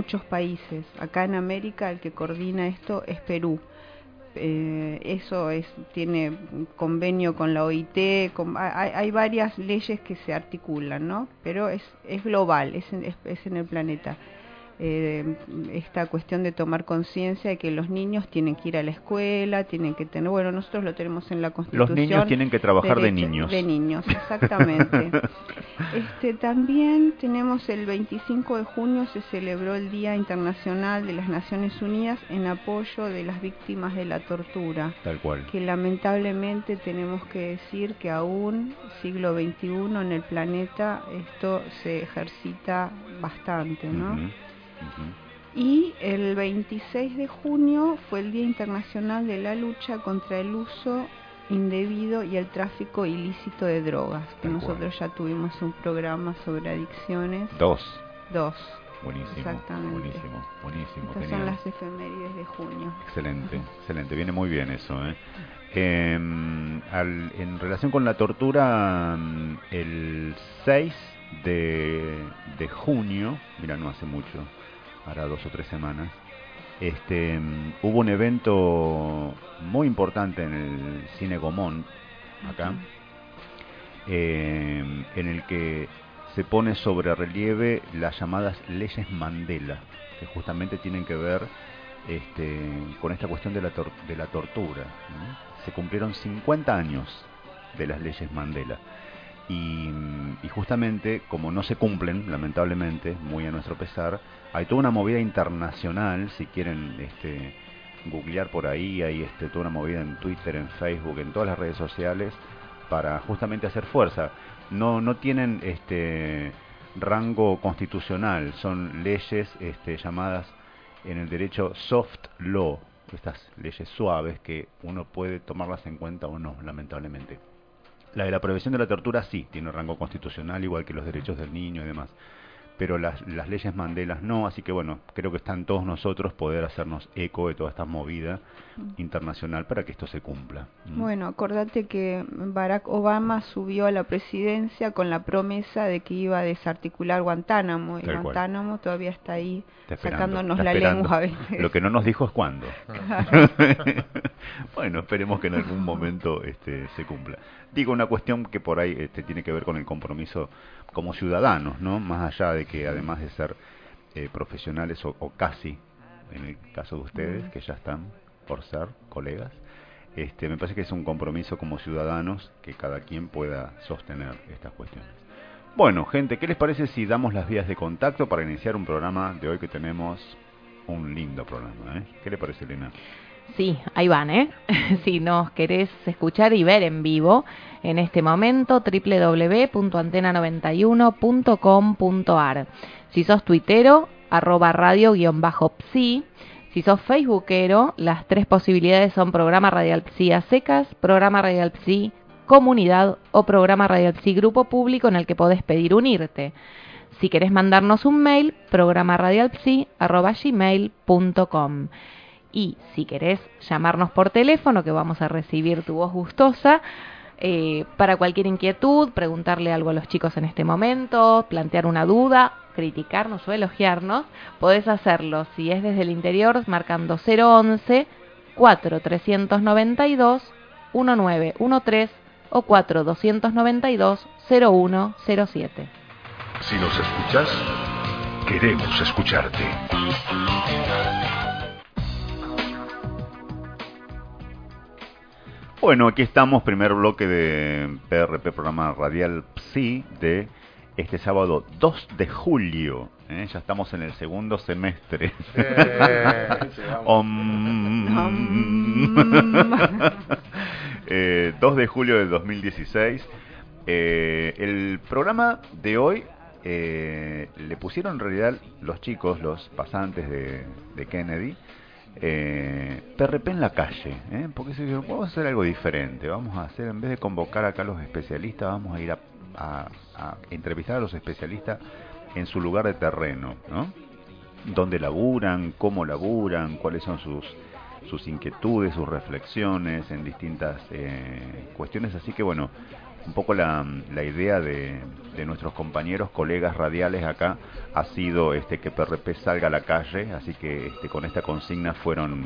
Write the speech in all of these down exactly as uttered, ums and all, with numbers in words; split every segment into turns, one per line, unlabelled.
muchos países. Acá en América el que coordina esto es Perú. Eh, eso es tiene convenio con la O I T, con, hay, hay varias leyes que se articulan, ¿no? Pero es, es global, es en, es, es en el planeta. Eh, esta cuestión de tomar conciencia de que los niños tienen que ir a la escuela, tienen que tener, bueno, nosotros lo tenemos en la Constitución.
Los niños tienen que trabajar
derecho,
de niños.
De niños, exactamente. este También tenemos el veinticinco de junio se celebró el Día Internacional de las Naciones Unidas en apoyo de las víctimas de la tortura.
Tal cual.
Que lamentablemente tenemos que decir que aún, siglo veintiuno, en el planeta esto se ejercita bastante, ¿no?
Uh-huh. Uh-huh.
Y el veintiséis de junio fue el Día Internacional de la Lucha contra el Uso Indebido y el Tráfico Ilícito de Drogas, que
Tal
nosotros
cual.
ya tuvimos un programa sobre adicciones.
Dos.
Dos.
Buenísimo.
Exactamente.
Buenísimo, buenísimo.
Estas
genial.
son las efemérides de junio.
Excelente, excelente. Viene muy bien eso, ¿eh? Eh, al, en relación con la tortura, el seis de, de junio, mira, no hace mucho, hará dos o tres semanas, este, um, hubo un evento muy importante en el Cine Gomón, acá, uh-huh. eh, en el que se pone sobre relieve las llamadas leyes Mandela, que justamente tienen que ver este, con esta cuestión de la, tor- de la tortura, ¿no? Se cumplieron cincuenta años de las leyes Mandela. Y, y justamente, como no se cumplen, lamentablemente, muy a nuestro pesar, hay toda una movida internacional, si quieren este, googlear por ahí, hay este, toda una movida en Twitter, en Facebook, en todas las redes sociales, para justamente hacer fuerza. No, no tienen este rango constitucional, son leyes este, llamadas en el derecho soft law, estas leyes suaves que uno puede tomarlas en cuenta o no, lamentablemente. La de la prohibición de la tortura sí, tiene rango constitucional, igual que los derechos del niño y demás. Pero las, las leyes Mandela no, así que bueno, creo que está en todos nosotros poder hacernos eco de toda esta movida internacional para que esto se cumpla.
Bueno, acordate que Barack Obama subió a la presidencia con la promesa de que iba a desarticular Guantánamo, y
Tal
Guantánamo cual. Todavía está ahí
está
sacándonos
está
la lengua a veces.
Lo que no nos dijo es cuándo.
Claro.
Bueno, esperemos que en algún momento este, se cumpla. Digo, una cuestión que por ahí este, tiene que ver con el compromiso como ciudadanos, ¿no? Más allá de que además de ser eh, profesionales o, o casi, en el caso de ustedes, que ya están por ser colegas, este, me parece que es un compromiso como ciudadanos que cada quien pueda sostener estas cuestiones. Bueno, gente, ¿qué les parece si damos las vías de contacto para iniciar un programa de hoy que tenemos un lindo programa, ¿eh? ¿Qué le parece, Elena?
Sí, ahí van, ¿eh? Si nos querés escuchar y ver en vivo, en este momento, doble u doble u doble u punto antena noventa y uno punto com punto a r. Si sos tuitero, arroba radio guión bajo psi. Si sos facebookero, las tres posibilidades son programa Radial Psi a secas, programa Radial Psi comunidad o programa Radial Psi grupo público en el que podés pedir unirte. Si querés mandarnos un mail, programa radialpsi arroba gmail punto com. Y si querés llamarnos por teléfono, que vamos a recibir tu voz gustosa, eh, para cualquier inquietud, preguntarle algo a los chicos en este momento, plantear una duda, criticarnos o elogiarnos, podés hacerlo si es desde el interior marcando cero once, cuatro trescientos noventa y dos, diecinueve trece o cuatro doscientos noventa y dos, cero uno cero siete.
Si nos escuchás, queremos escucharte.
Bueno, aquí estamos, primer bloque de P R P, programa Radial Psi, de este sábado dos de julio. ¿eh? Ya estamos en el segundo semestre.
Eh, sí,
um, eh, dos de julio del dos mil dieciséis. Eh, el programa de hoy eh, le pusieron en realidad los chicos, los pasantes de, de Kennedy, Eh, P R P en la calle, ¿eh? Porque se dijo, vamos a hacer algo diferente, vamos a hacer, en vez de convocar acá a los especialistas, vamos a ir a, a, a entrevistar a los especialistas en su lugar de terreno, ¿no? Dónde laburan, cómo laburan, cuáles son sus sus inquietudes, sus reflexiones en distintas eh, cuestiones, así que bueno, un poco la, la idea de, de nuestros compañeros, colegas radiales acá, ha sido este que P R P salga a la calle, así que este, con esta consigna fueron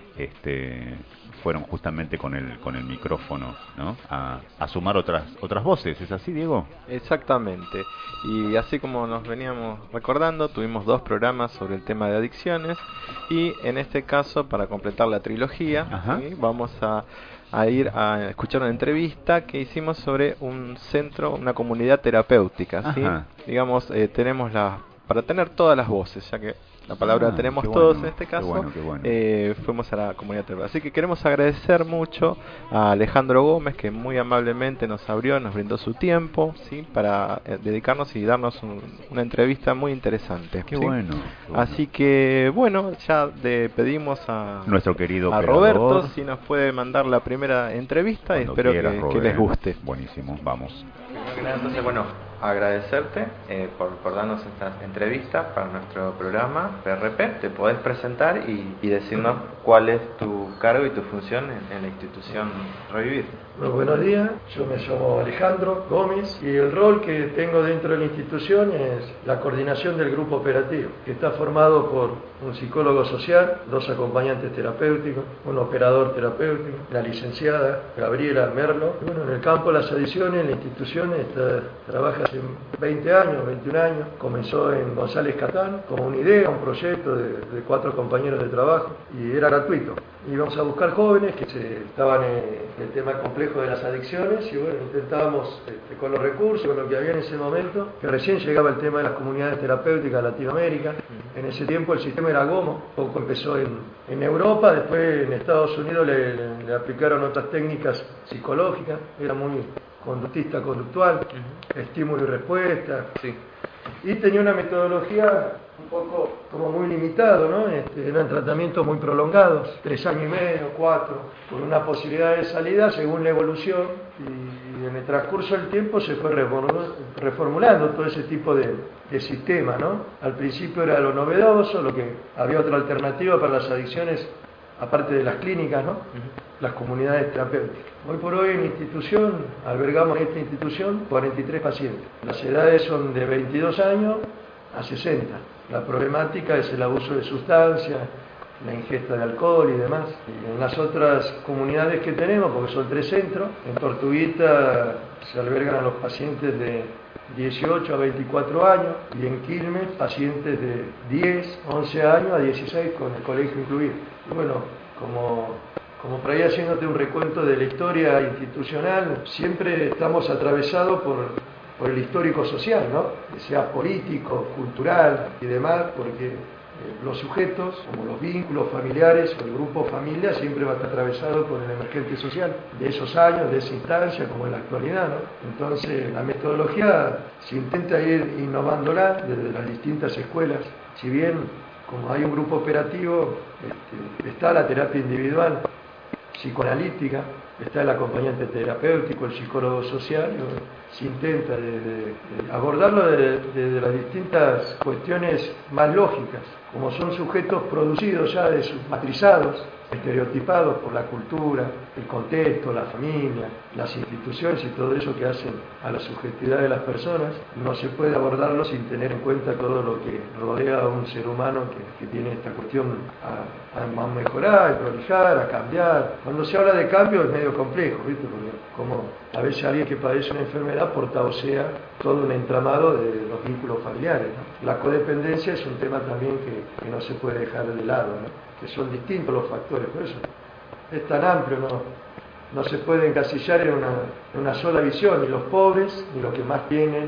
este fueron justamente con el con el micrófono, ¿no? A, a sumar otras otras voces. ¿Es así, Diego?
Exactamente. Y así como nos veníamos recordando, tuvimos dos programas sobre el tema de adicciones y en este caso, para completar la trilogía, ¿sí? vamos a, a ir a escuchar una entrevista que hicimos sobre un centro, una comunidad terapéutica, ¿sí? Digamos, eh, tenemos la para tener todas las voces, ya que la palabra ah, tenemos todos bueno, en este caso,
qué bueno, qué bueno.
Eh, fuimos a la comunidad terapéutica. Así que queremos agradecer mucho a Alejandro Gómez, que muy amablemente nos abrió, nos brindó su tiempo, ¿sí? Para eh, dedicarnos y darnos un, una entrevista muy interesante.
Qué,
¿sí?
bueno, qué bueno.
Así que, bueno, ya le pedimos a
nuestro querido
a
operador,
Roberto si nos puede mandar la primera entrevista y espero
quieras,
que,
Robert,
que les guste.
Buenísimo, vamos.
Entonces, bueno, agradecerte eh, por, por darnos esta entrevista para nuestro programa P R P. Te podés presentar y, y decirnos cuál es tu cargo y tu función en, en la institución Revivir.
Bueno, buenos días, yo me llamo Alejandro Gómez y el rol que tengo dentro de la institución es la coordinación del grupo operativo, que está formado por un psicólogo social, dos acompañantes terapéuticos, un operador terapéutico, la licenciada Gabriela Merlo. Y bueno, en el campo de las adicciones, la institución está, trabaja hace veinte años, veintiún años, comenzó en González Catán como una idea, un proyecto de, de cuatro compañeros de trabajo y era gratuito. Íbamos a buscar jóvenes que se, estaban en el tema complejo de las adicciones y bueno, intentábamos este, con los recursos, con lo que había en ese momento, que recién llegaba el tema de las comunidades terapéuticas de Latinoamérica. En ese tiempo el sistema era GOMO, poco empezó en, en Europa, después en Estados Unidos le, le, le aplicaron otras técnicas psicológicas, era muy conductista conductual, uh-huh. estímulo y respuesta, sí. Y tenía una metodología un poco como muy limitado, ¿no? Este, eran tratamientos muy prolongados, tres años y medio, cuatro, con una posibilidad de salida según la evolución, y en el transcurso del tiempo se fue reformulando todo ese tipo de, de sistema, ¿no? Al principio era lo novedoso, lo que había otra alternativa para las adicciones, aparte de las clínicas, ¿no? Uh-huh. Las comunidades terapéuticas. Hoy por hoy en la institución, albergamos en esta institución cuarenta y tres pacientes. Las edades son de veintidós años a sesenta. La problemática es el abuso de sustancias, la ingesta de alcohol y demás. Y en las otras comunidades que tenemos, porque son tres centros, en Tortuguita se albergan a los pacientes de dieciocho a veinticuatro años y en Quilmes pacientes de diez, once años a dieciséis con el colegio incluido. Y bueno, como, como por ahí haciéndote un recuento de la historia institucional, siempre estamos atravesados por, por el histórico social, ¿no? Que sea político, cultural y demás, porque los sujetos, como los vínculos familiares o el grupo familia, siempre va a estar atravesado por el emergente social de esos años, de esa instancia, como en la actualidad, ¿no? Entonces, la metodología se intenta ir innovándola desde las distintas escuelas. Si bien, como hay un grupo operativo, este, está la terapia individual, psicoanalítica, está el acompañante terapéutico, el psicólogo social, se intenta de, de, de abordarlo desde de, de las distintas cuestiones más lógicas, como son sujetos producidos ya, de sus matrizados, estereotipados por la cultura, el contexto, la familia, las instituciones y todo eso que hacen a la subjetividad de las personas. No se puede abordarlo sin tener en cuenta todo lo que rodea a un ser humano que, que tiene esta cuestión a, a mejorar, a prolijar, a cambiar. Cuando se habla de cambio es medio complejo, ¿viste? Porque como a veces alguien que padece una enfermedad porta o sea todo un entramado de los vínculos familiares, ¿no? La codependencia es un tema también que, que no se puede dejar de lado, ¿no? Que son distintos los factores, por eso es tan amplio, no, no se puede encasillar en una, en una sola visión, ni los pobres, ni los que más tienen,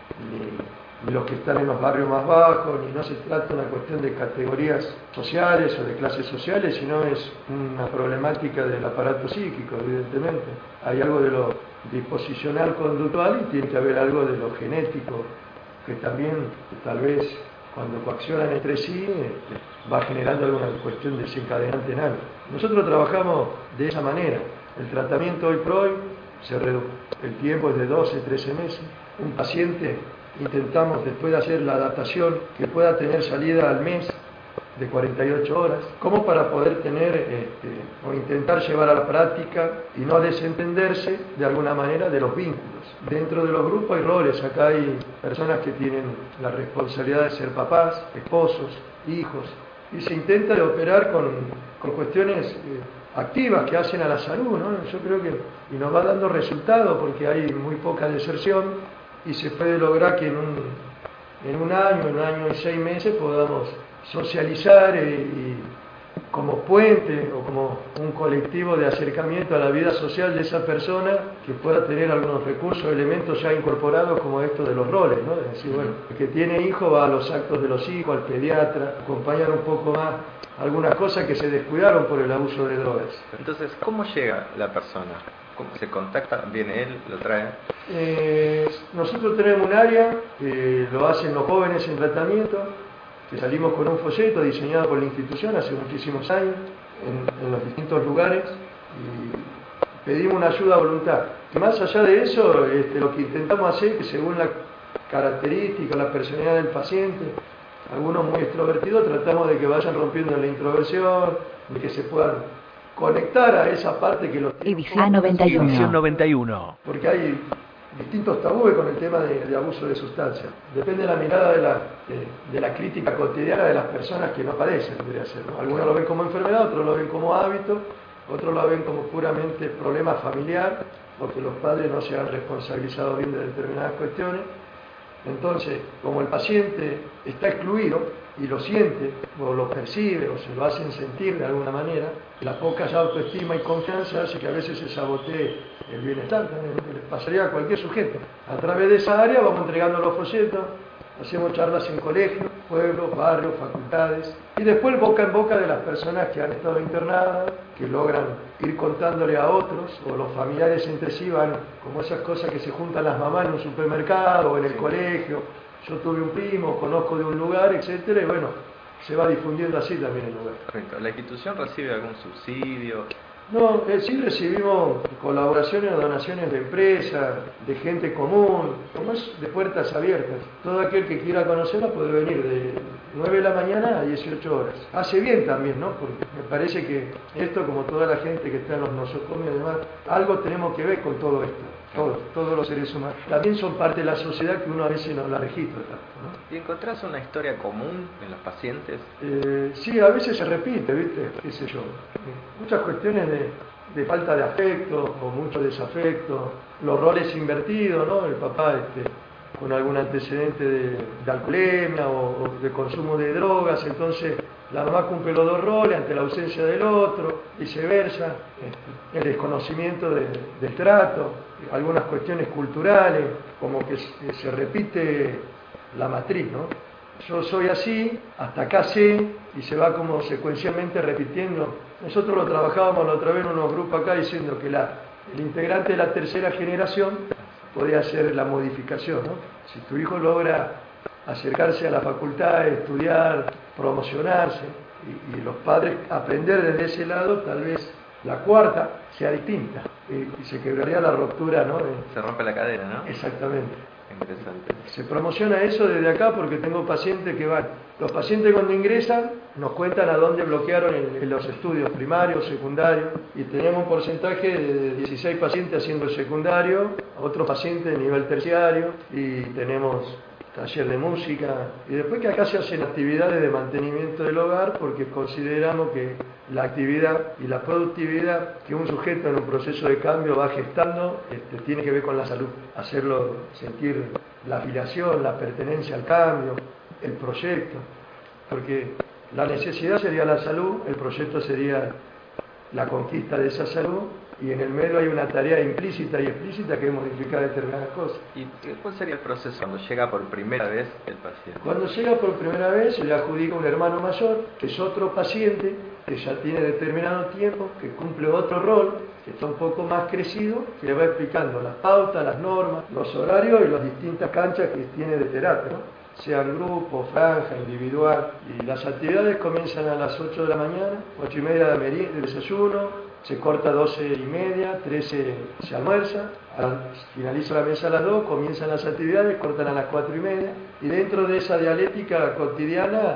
ni, ni los que están en los barrios más bajos, ni no se trata de una cuestión de categorías sociales o de clases sociales, sino es una problemática del aparato psíquico, evidentemente. Hay algo de lo disposicional conductual y tiene que haber algo de lo genético, que también tal vez cuando coaccionan entre sí, va generando alguna cuestión desencadenante en algo. Nosotros trabajamos de esa manera. El tratamiento hoy por hoy, se redu- el tiempo es de doce, trece meses. Un paciente, intentamos después de hacer la adaptación, que pueda tener salida al mes de cuarenta y ocho horas, como para poder tener este, o intentar llevar a la práctica y no desentenderse de alguna manera de los vínculos. Dentro de los grupos hay roles, acá hay personas que tienen la responsabilidad de ser papás, esposos, hijos, y se intenta de operar con, con cuestiones eh, activas que hacen a la salud, ¿no? Yo creo que y nos va dando resultados porque hay muy poca deserción y se puede lograr que en un, en un año, en un año y seis meses podamos socializar eh, y como puente o como un colectivo de acercamiento a la vida social de esa persona que pueda tener algunos recursos, elementos ya incorporados como esto de los roles, ¿no? Es decir, bueno, el que tiene hijo va a los actos de los hijos, al pediatra, acompañar un poco más algunas cosas que se descuidaron por el abuso de drogas.
Entonces, ¿cómo llega la persona? ¿Cómo se contacta? ¿Viene él? ¿Lo trae?
Eh, nosotros tenemos un área que lo hacen los jóvenes en tratamiento, que salimos con un folleto diseñado por la institución hace muchísimos años, en, en los distintos lugares, y pedimos una ayuda voluntaria. Y más allá de eso, este, lo que intentamos hacer es que según la característica, la personalidad del paciente, algunos muy extrovertidos, tratamos de que vayan rompiendo la introversión, de que se puedan conectar a esa parte que los tiene.
Edición noventa y uno.
Edición noventa y uno.
Porque hay distintos tabúes con el tema de, de abuso de sustancias. Depende de la mirada de la, de, de la crítica cotidiana de las personas que no padecen, debería ser, ¿no? Algunos lo ven como enfermedad, otros lo ven como hábito, otros lo ven como puramente problema familiar, porque los padres no se han responsabilizado bien de determinadas cuestiones. Entonces, como el paciente está excluido y lo siente, o lo percibe, o se lo hacen sentir de alguna manera, la poca autoestima y confianza hace que a veces se sabotee el bienestar, también, que le pasaría a cualquier sujeto. A través de esa área vamos entregando los folletos, hacemos charlas en colegios, pueblos, barrios, facultades, y después boca en boca de las personas que han estado internadas, que logran ir contándole a otros, o los familiares entre sí van, como esas cosas que se juntan las mamás en un supermercado o en el colegio, yo tuve un primo, conozco de un lugar, etcétera, y bueno, se va difundiendo así también el lugar.
Correcto. ¿La institución recibe algún subsidio?
No, eh, sí recibimos colaboraciones o donaciones de empresas, de gente común, como es de puertas abiertas. Todo aquel que quiera conocerla puede venir de nueve de la mañana a dieciocho horas. Hace bien también, ¿no? Porque me parece que esto, como toda la gente que está en los nosocomios y demás, algo tenemos que ver con todo esto. Todos, todos los seres humanos. También son parte de la sociedad que uno a veces no la registra tanto, ¿no?
¿Y encontrás una historia común en los pacientes?
Eh, sí, a veces se repite, ¿viste? ¿Qué sé yo? Muchas cuestiones de, de falta de afecto o mucho desafecto, los roles invertidos, ¿no? El papá este, con algún antecedente de, de alcoholemia o, o de consumo de drogas, entonces la mamá cumple los dos roles ante la ausencia del otro, viceversa, este, el desconocimiento de, del trato, algunas cuestiones culturales, como que se, se repite la matriz, ¿no? Yo soy así, hasta acá sé, y se va como secuencialmente repitiendo. Nosotros lo trabajábamos la otra vez en unos grupos acá diciendo que la, el integrante de la tercera generación podría hacer la modificación, ¿no? Si tu hijo logra acercarse a la facultad, estudiar, promocionarse, y, y los padres aprender desde ese lado, tal vez la cuarta sea distinta, y, y se quebraría la ruptura, ¿no? De...
Se rompe la cadena, ¿no?
Exactamente.
Interesante.
Se promociona eso desde acá porque tengo pacientes que van. Los pacientes cuando ingresan nos cuentan a dónde bloquearon en, en los estudios primarios, secundarios, y tenemos un porcentaje de dieciséis pacientes haciendo el secundario, otros pacientes de nivel terciario, y tenemos taller de música, y después que acá se hacen actividades de mantenimiento del hogar porque consideramos que la actividad y la productividad que un sujeto en un proceso de cambio va gestando este, tiene que ver con la salud, hacerlo sentir la afiliación, la pertenencia al cambio, el proyecto, porque la necesidad sería la salud, el proyecto sería la conquista de esa salud, y en el medio hay una tarea implícita y explícita que es modificar determinadas cosas.
¿Y cuál sería el proceso cuando llega por primera vez el paciente?
Cuando llega por primera vez se le adjudica un hermano mayor, que es otro paciente, que ya tiene determinado tiempo, que cumple otro rol, que está un poco más crecido, que le va explicando las pautas, las normas, los horarios y las distintas canchas que tiene de terapia, ¿no? Sean grupo, franja, individual, y las actividades comienzan a las ocho de la mañana, ocho y media de, meri- de desayuno, se corta doce y media, trece se almuerza, finaliza la mesa a las dos, comienzan las actividades, cortan a las cuatro y media, y dentro de esa dialéctica cotidiana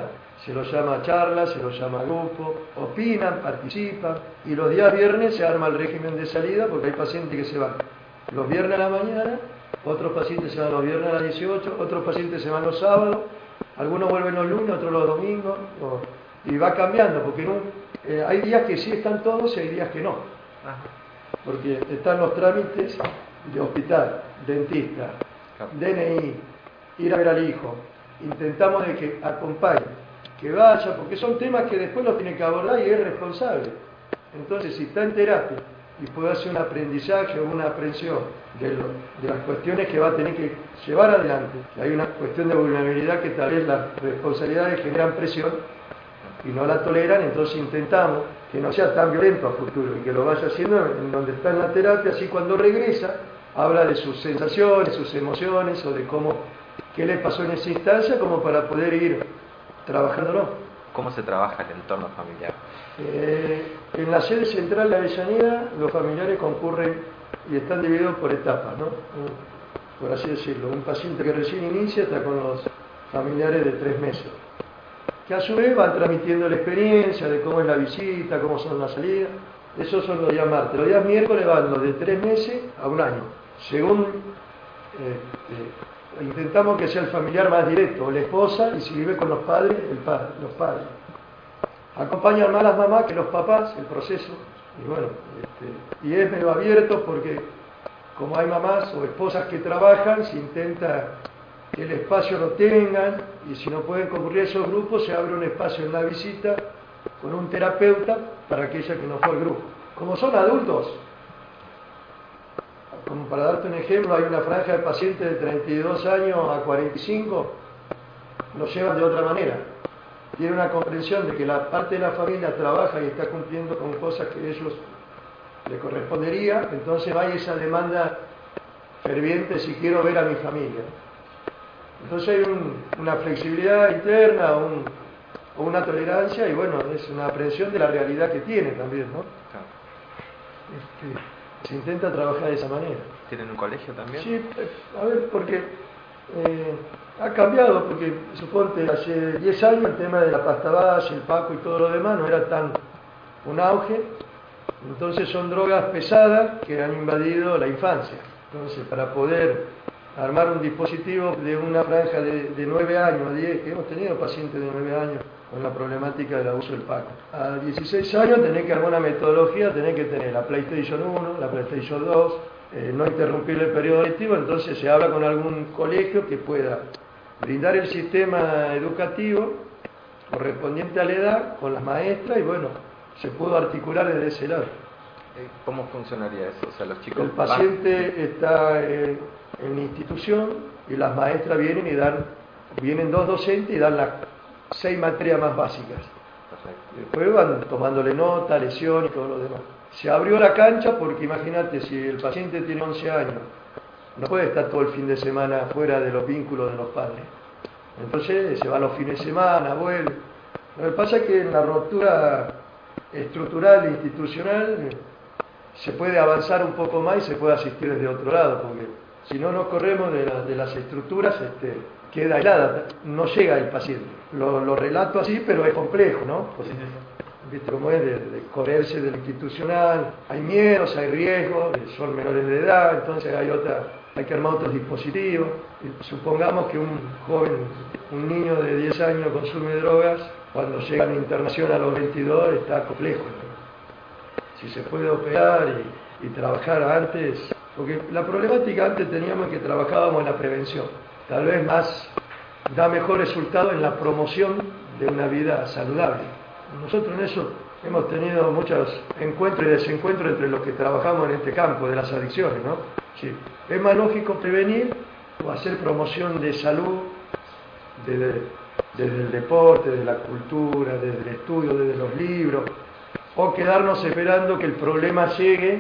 Se los llama charla, se los llama grupo, opinan, participan, y los días viernes se arma el régimen de salida porque hay pacientes que se van los viernes a la mañana, otros pacientes se van los viernes a las dieciocho, otros pacientes se van los sábados, algunos vuelven los lunes, otros los domingos, o, y va cambiando, porque no, eh, hay días que sí están todos y hay días que no, porque están los trámites de hospital, dentista, D N I, ir a ver al hijo, intentamos de que acompañe, que vaya, porque son temas que después los tiene que abordar y es responsable. Entonces, si está en terapia y puede hacer un aprendizaje o una aprensión de, lo, de las cuestiones que va a tener que llevar adelante, hay una cuestión de vulnerabilidad que tal vez las responsabilidades generan presión y no la toleran, entonces intentamos que no sea tan violento a futuro y que lo vaya haciendo en donde está en la terapia, así cuando regresa habla de sus sensaciones, sus emociones o de cómo, qué le pasó en esa instancia, como para poder ir trabajándolo.
¿Cómo se trabaja el entorno familiar?
Eh, en la sede central de Avellaneda los familiares concurren y están divididos por etapas, ¿no? Por así decirlo. Un paciente que recién inicia está con los familiares de tres meses, que a su vez van transmitiendo la experiencia de cómo es la visita, cómo son las salidas. Esos son los días martes. Los días miércoles van los de tres meses a un año. Según eh, eh, intentamos que sea el familiar más directo, o la esposa, y si vive con los padres, el padre, los padres. Acompañan más las mamás que los papás el proceso, y bueno, este, y es medio abierto porque como hay mamás o esposas que trabajan, se intenta que el espacio lo tengan, y si no pueden concurrir a esos grupos, se abre un espacio en la visita con un terapeuta para aquella que no fue al grupo. Como son adultos, como para darte un ejemplo, hay una franja de pacientes de treinta y dos años a cuarenta y cinco, lo llevan de otra manera. Tiene una comprensión de que la parte de la familia trabaja y está cumpliendo con cosas que a ellos les correspondería, entonces hay esa demanda ferviente, si quiero ver a mi familia. Entonces hay un, una flexibilidad interna, un, o una tolerancia, y bueno, es una aprehensión de la realidad que tiene también, ¿no? Este, se intenta trabajar de esa manera.
¿Tienen un colegio también?
Sí, a ver, porque eh, ha cambiado, porque suponte hace diez años el tema de la pasta base, el paco y todo lo demás no era tan un auge, entonces son drogas pesadas que han invadido la infancia. Entonces, para poder armar un dispositivo de una franja de, de nueve años a diez, que hemos tenido pacientes de nueve años con la problemática del abuso del paco. A dieciséis años tenés que armar una metodología, tenés que tener la PlayStation uno, la PlayStation dos, eh, no interrumpir el periodo lectivo, entonces se habla con algún colegio que pueda brindar el sistema educativo correspondiente a la edad con las maestras, y bueno, se pudo articular desde ese lado.
¿Cómo funcionaría eso? O sea, los chicos
el paciente van... está eh, en la institución y las maestras vienen y dan, vienen dos docentes y dan las seis materias más básicas. Perfecto. Después van tomándole nota, lesión y todo lo demás. Se abrió la cancha porque imagínate, si el paciente tiene once años, no puede estar todo el fin de semana fuera de los vínculos de los padres. Entonces se va los fines de semana, vuelve. Lo que pasa es que en la ruptura estructural e institucional se puede avanzar un poco más y se puede asistir desde otro lado, porque si no nos corremos de, la, de las estructuras, este, queda aislada, no llega el paciente. Lo, lo relato así, pero es complejo, ¿no? Porque, ¿viste cómo es? De, de correrse de lo institucional, hay miedos, hay riesgos, son menores de edad, entonces hay otra, hay que armar otros dispositivos. Y supongamos que un joven, un niño de diez años consume drogas, cuando llega a la internación a los veintidós está complejo, ¿no? Si se puede operar y, y trabajar antes, porque la problemática antes teníamos que trabajábamos en la prevención, tal vez más, da mejor resultado en la promoción de una vida saludable. Nosotros en eso hemos tenido muchos encuentros y desencuentros entre los que trabajamos en este campo de las adicciones, ¿no? Sí. Es más lógico prevenir o hacer promoción de salud desde, desde el deporte, desde la cultura, desde el estudio, desde los libros, o quedarnos esperando que el problema llegue,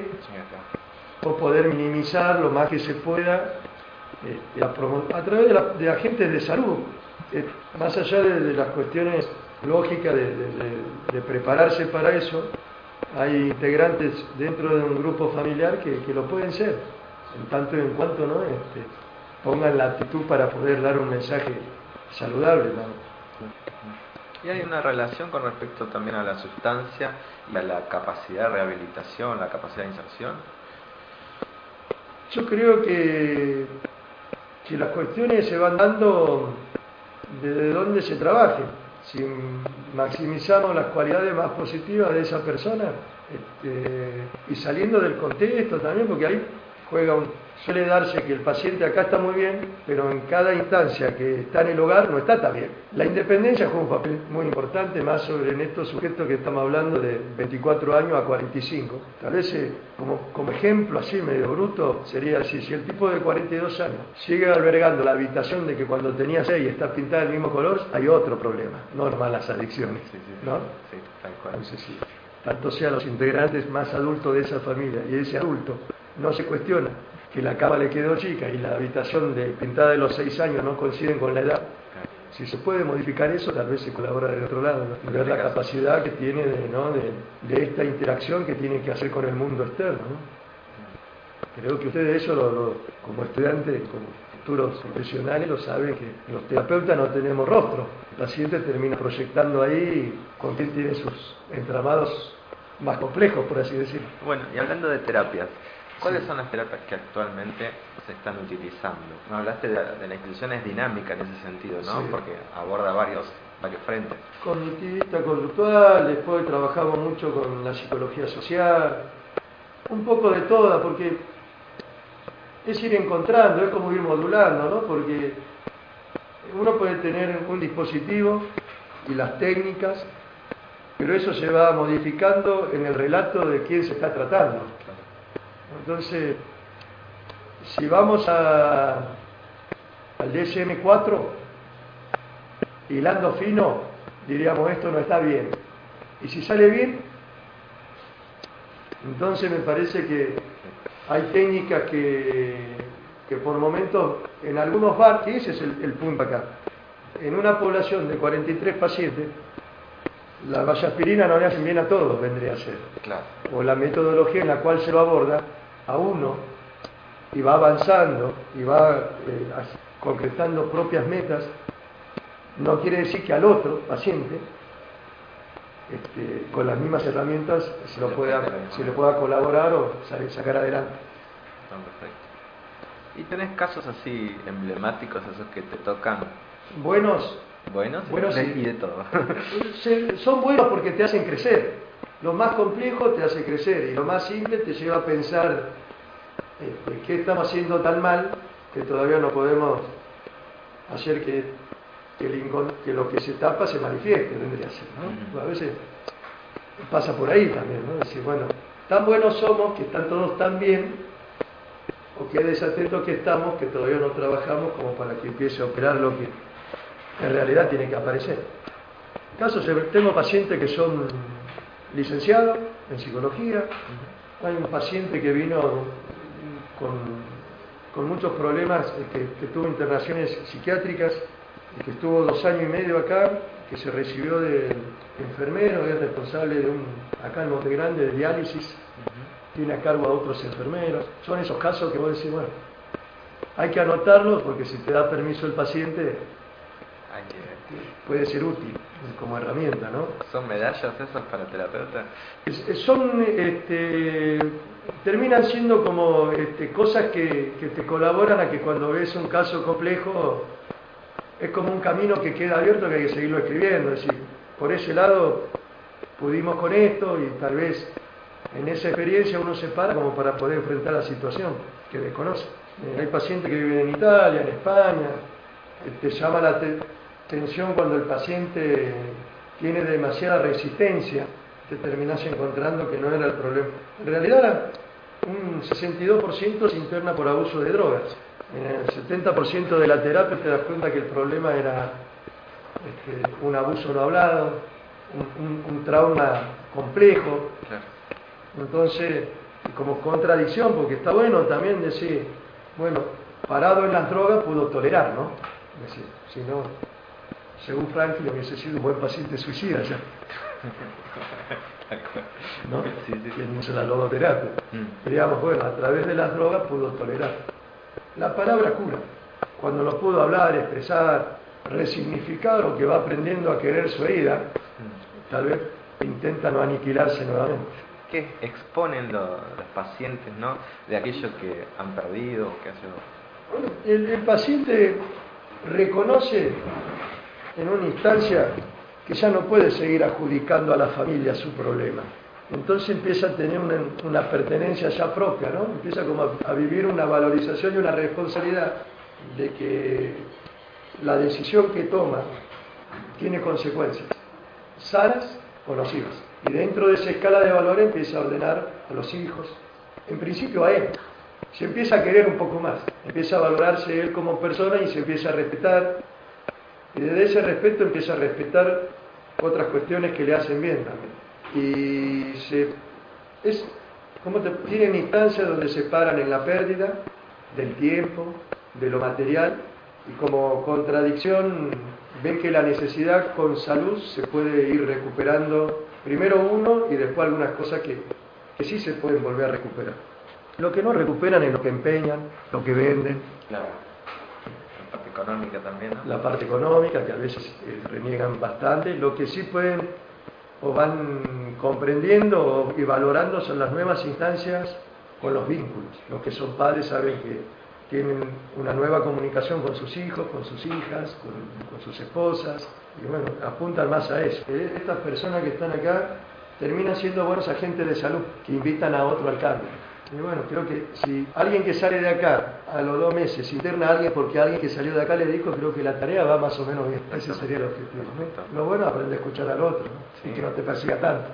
o poder minimizar lo más que se pueda eh, a, a través de, la, de agentes de salud, eh, más allá de, de las cuestiones lógicas de, de, de, de prepararse para eso. Hay integrantes dentro de un grupo familiar que, que lo pueden ser, en tanto y en cuanto no este, pongan la actitud para poder dar un mensaje saludable, ¿no?
¿Y hay una relación con respecto también a la sustancia y a la capacidad de rehabilitación, la capacidad de inserción?
Yo creo que, que las cuestiones se van dando desde donde se trabaje. Si maximizamos las cualidades más positivas de esa persona, este, y saliendo del contexto también, porque ahí juega un, suele darse que el paciente acá está muy bien, pero en cada instancia que está en el hogar no está tan bien. La independencia juega un papel muy importante, más sobre en estos sujetos que estamos hablando de veinticuatro años a cuarenta y cinco. Tal vez eh, como, como ejemplo así medio bruto sería así: si el tipo de cuarenta y dos años sigue albergando la habitación de que cuando tenía seis está pintada del mismo color, hay otro problema, no normal las adicciones,
Sí, sí,
¿no?
Sí, tal cual.
Entonces, sí, tanto sea los integrantes más adultos de esa familia y ese adulto no se cuestiona que la cama le quedó chica y la habitación de, pintada de los seis años no coinciden con la edad. Si se puede modificar eso, tal vez se colabora del otro lado, ¿no? Ver la capacidad que tiene de, ¿no? de, de esta interacción que tiene que hacer con el mundo externo, ¿no? Creo que ustedes eso, lo, lo, como estudiantes, como futuros profesionales, lo saben, que los terapeutas no tenemos rostro. El paciente termina proyectando ahí con quien tiene sus entramados más complejos, por así decirlo.
Bueno, y hablando de terapias, ¿cuáles
Sí.
son las terapias que actualmente se están utilizando? No hablaste de, de la inclusión es dinámica en ese sentido, ¿no?
Sí.
Porque aborda varios, varios frentes.
Cognitivista conductual, después trabajamos mucho con la psicología social, un poco de toda, porque es ir encontrando, es como ir modulando, ¿no? Porque uno puede tener un dispositivo y las técnicas, pero eso se va modificando en el relato de quién se está tratando. Entonces, si vamos a, al D S M cuatro, hilando fino, diríamos esto no está bien. Y si sale bien, entonces me parece que hay técnicas que, que por momentos, en algunos bar, y ese es el, el punto acá, en una población de cuarenta y tres pacientes, la vallaspirina no le hacen bien a todos, vendría a ser.
Claro.
O la metodología en la cual se lo aborda a uno y va avanzando y va eh, concretando propias metas, no quiere decir que al otro paciente este, con las mismas herramientas se, lo pueda, se le pueda colaborar o sacar adelante.
Perfecto. ¿Y tenés casos así emblemáticos, esos que te tocan?
Buenos,
Buenos,
buenos
y,
sí.
y de todo.
Se, son buenos porque te hacen crecer. Lo más complejo te hace crecer y lo más simple te lleva a pensar eh, qué estamos haciendo tan mal que todavía no podemos hacer que, que, el incon, que lo que se tapa se manifieste, vendría a ser, ¿no? Uh-huh. A veces pasa por ahí también, ¿no? Decir, bueno, tan buenos somos, que están todos tan bien, o qué desatentos que estamos, que todavía no trabajamos como para que empiece a operar lo que en realidad tiene que aparecer. En casos, tengo pacientes que son licenciados en psicología, hay un paciente que vino con, con muchos problemas, que, que tuvo internaciones psiquiátricas, y que estuvo dos años y medio acá, que se recibió de enfermero, es responsable de un, acá en Monte Grande, de diálisis, tiene a cargo a otros enfermeros. Son esos casos que vos decís, bueno, hay que anotarlos porque si te da permiso el paciente, puede ser útil como herramienta, ¿no?
¿Son medallas esas para terapeutas?
Es, son, este, terminan siendo como este, cosas que, que te colaboran a que cuando ves un caso complejo, es como un camino que queda abierto que hay que seguirlo escribiendo. Es decir, por ese lado pudimos con esto y tal vez en esa experiencia uno se para como para poder enfrentar la situación que desconoce. Eh, hay pacientes que viven en Italia, en España, te llama la atención cuando el paciente tiene demasiada resistencia, te terminás encontrando que no era el problema. En realidad un sesenta y dos por ciento se interna por abuso de drogas. En el setenta por ciento de la terapia te das cuenta que el problema era este, un abuso no hablado, un, un, un trauma complejo. Entonces, como contradicción, porque está bueno también decir, bueno, parado en las drogas pudo tolerar, ¿no? Es decir, si no, según Franklin hubiese sido un buen paciente suicida ya. ¿No?
Sí, sí.
Que no se la logoterapia.
Mm.
Digamos, bueno, a través de las drogas pudo tolerar. La palabra cura. Cuando lo pudo hablar, expresar, resignificar o que va aprendiendo a querer su herida, tal vez intenta no aniquilarse nuevamente.
¿Qué exponen los, los pacientes, ¿no?, de aquello que han perdido? Que ha sido...
Bueno, el, el paciente reconoce en una instancia que ya no puede seguir adjudicando a la familia su problema. Entonces empieza a tener una, una pertenencia ya propia, ¿no? Empieza como a, a vivir una valorización y una responsabilidad de que la decisión que toma tiene consecuencias sanas o nocivas. Y dentro de esa escala de valores empieza a ordenar a los hijos, en principio a él. Se empieza a querer un poco más, empieza a valorarse él como persona y se empieza a respetar. Y desde ese respeto empieza a respetar otras cuestiones que le hacen bien también. Y se, es como te, tienen instancias donde se paran en la pérdida del tiempo, de lo material, y como contradicción ven que la necesidad con salud se puede ir recuperando primero uno y después algunas cosas que, que sí se pueden volver a recuperar. Lo que no recuperan es lo que empeñan, lo que venden.
Claro. La parte económica también, ¿no?
La parte económica, que a veces eh, reniegan bastante. Lo que sí pueden o van comprendiendo y valorando son las nuevas instancias con los vínculos. Los que son padres saben que tienen una nueva comunicación con sus hijos, con sus hijas, con, con sus esposas, y bueno, apuntan más a eso. Estas personas que están acá terminan siendo buenos agentes de salud, que invitan a otro al cambio. Y bueno, creo que si alguien que sale de acá a los dos meses interna a alguien porque alguien que salió de acá le dijo, creo que la tarea va más o menos bien. Ese sería el objetivo, ¿no? Lo bueno es aprender a escuchar al otro, ¿no? Sí. Y que no te persiga tanto.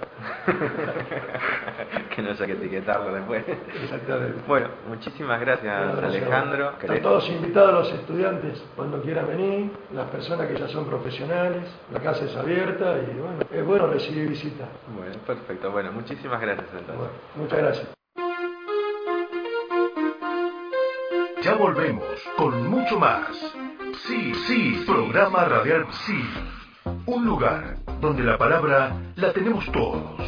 Que no haya que etiquetarlo después.
Exactamente.
Bueno, muchísimas gracias, bueno, gracias Alejandro.
Están todos invitados los estudiantes cuando quieran venir, las personas que ya son profesionales, la casa es abierta y bueno, es bueno recibir visitas.
Bueno, perfecto. Bueno, muchísimas gracias entonces.
Bueno, muchas gracias.
Ya volvemos con mucho más. Sí, sí, programa radial Sí. Un lugar donde la palabra la tenemos todos.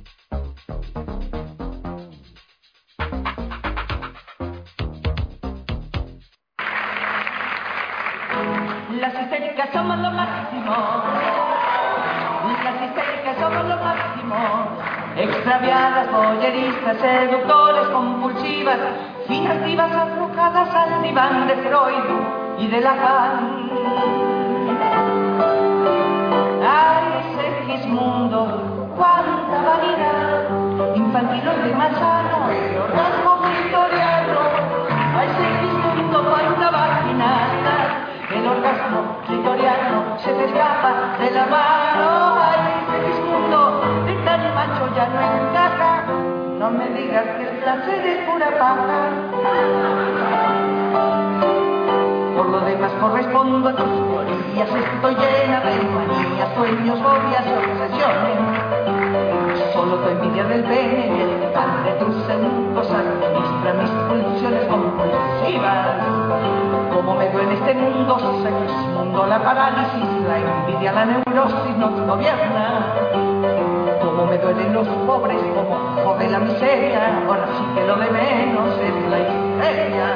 Las histéricas somos lo máximo. Las histéricas somos lo máximo. Extraviadas, boyeristas, seductores, compulsivas, finas divas aflojadas al diván de Freud y de Lacan. ¡Ay, Segismundo! ¡Cuánta vanidad! Infantiloide malsano, orgasmo clitoriano. ¡Ay, Segismundo! ¡Cuánta vaginada! El orgasmo clitoriano se te escapa de la mano. ¡Ay, Segismundo! De tan macho ya no encaja. No me digas que el placer es pura paja. Por lo demás correspondo a tus teorías. Estoy llena de manías, sueños, fobias y obsesiones. Solo tu envidia del pene y el pan de tus segundos administra mis pulsiones compulsivas. Como me duele este mundo, Segismundo, la parálisis, la envidia, la neurosis nos gobierna. Como me duelen los pobres, como jode la miseria, ahora sí que lo de menos es la histeria.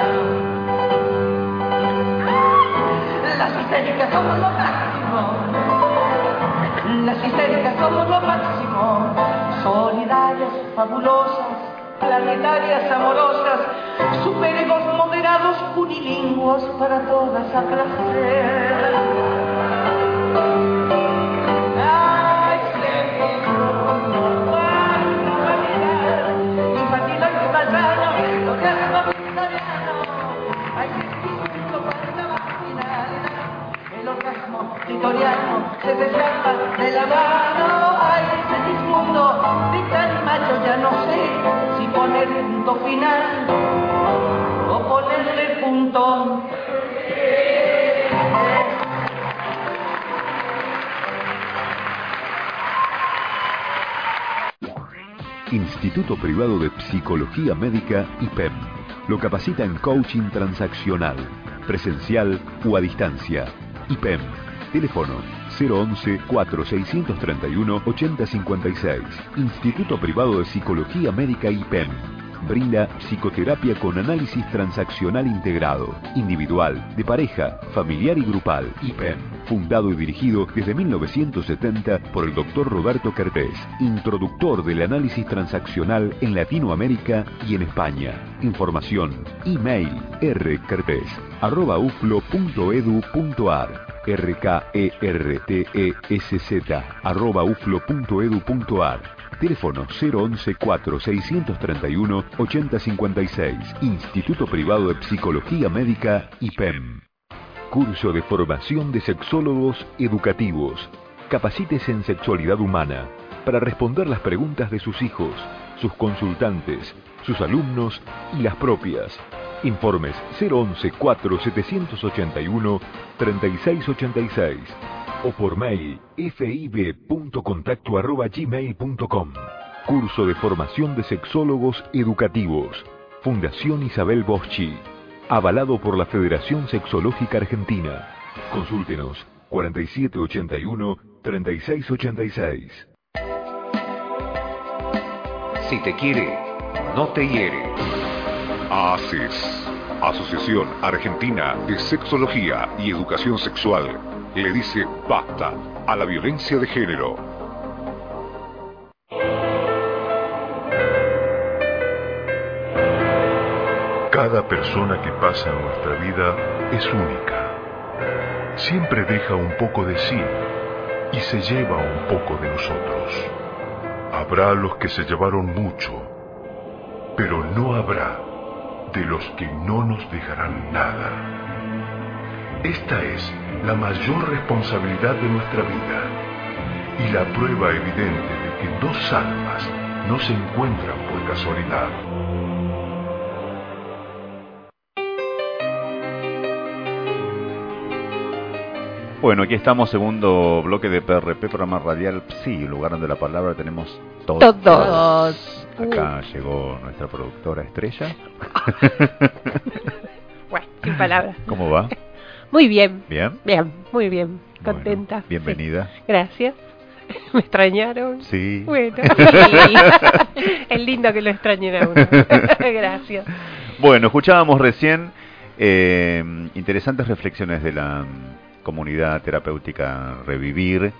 Las histéricas somos lo máximo. Las histéricas somos lo máximo. Solidarias, fabulosas, planetarias, amorosas, superegos moderados, unilingüos para todas a placer. Ay, Segismundo, cuánta vanidad, infantiloide malsano, orgasmo victoriano. Ay, Segismundo, cuánta vaginalidad, el orgasmo victoriano se te escapa de la mano. Ay, Segismundo, de tan macho ya no sé si poner punto final o ponerle punto.
Instituto Privado de Psicología Médica I P E M. Lo capacita en coaching transaccional, presencial o a distancia. I P E M. Teléfono cero once, cuatro seiscientos treinta y uno, ochenta cincuenta y seis. Instituto Privado de Psicología Médica I P E M. brinda psicoterapia con análisis transaccional integrado, individual, de pareja, familiar y grupal. I P E M, fundado y dirigido desde mil novecientos setenta por el doctor Roberto Kertész, introductor del análisis transaccional en Latinoamérica y en España. Información, email rkertész arroba uflo punto edu punto ar, r k e r t e s z arroba uflo punto edu punto ar. Teléfono cero once cuatro seiscientos treinta y uno ochenta cincuenta y seis. Instituto Privado de Psicología Médica I P E M. Curso de formación de sexólogos educativos. Capacítese en sexualidad humana para responder las preguntas de sus hijos, sus consultantes, sus alumnos y las propias. Informes cero once cuatro setecientos ochenta y uno treinta y seis ochenta y seis o por mail fib punto contacto arroba gmail punto com. Curso de formación de sexólogos educativos. Fundación Isabel Boschi. Avalado por la Federación Sexológica Argentina. Consúltenos cuarenta y siete ochenta y uno treinta y seis ochenta y seis.
Si te quiere, no te hiere.
AASES, Asociación Argentina de Sexología y Educación Sexual, le dice basta a la violencia de género.
Cada persona que pasa en nuestra vida es única. Siempre deja un poco de sí y se lleva un poco de nosotros. Habrá los que se llevaron mucho, pero no habrá de los que no nos dejarán nada. Esta es la mayor responsabilidad de nuestra vida y la prueba evidente de que dos almas no se encuentran por casualidad.
Bueno, aquí estamos, segundo bloque de P R P, programa radial Psi, lugar donde la palabra tenemos todos.
Todos.
Acá uh. llegó nuestra productora estrella.
Bueno, sin palabras.
¿Cómo va?
Muy bien.
¿Bien?
Bien, muy bien. Contenta.
Bueno, bienvenida.
Sí. Gracias. ¿Me extrañaron?
Sí.
Bueno. Sí. Es lindo que lo extrañen a uno. Gracias.
Bueno, escuchábamos recién eh, interesantes reflexiones de la comunidad terapéutica Revivir,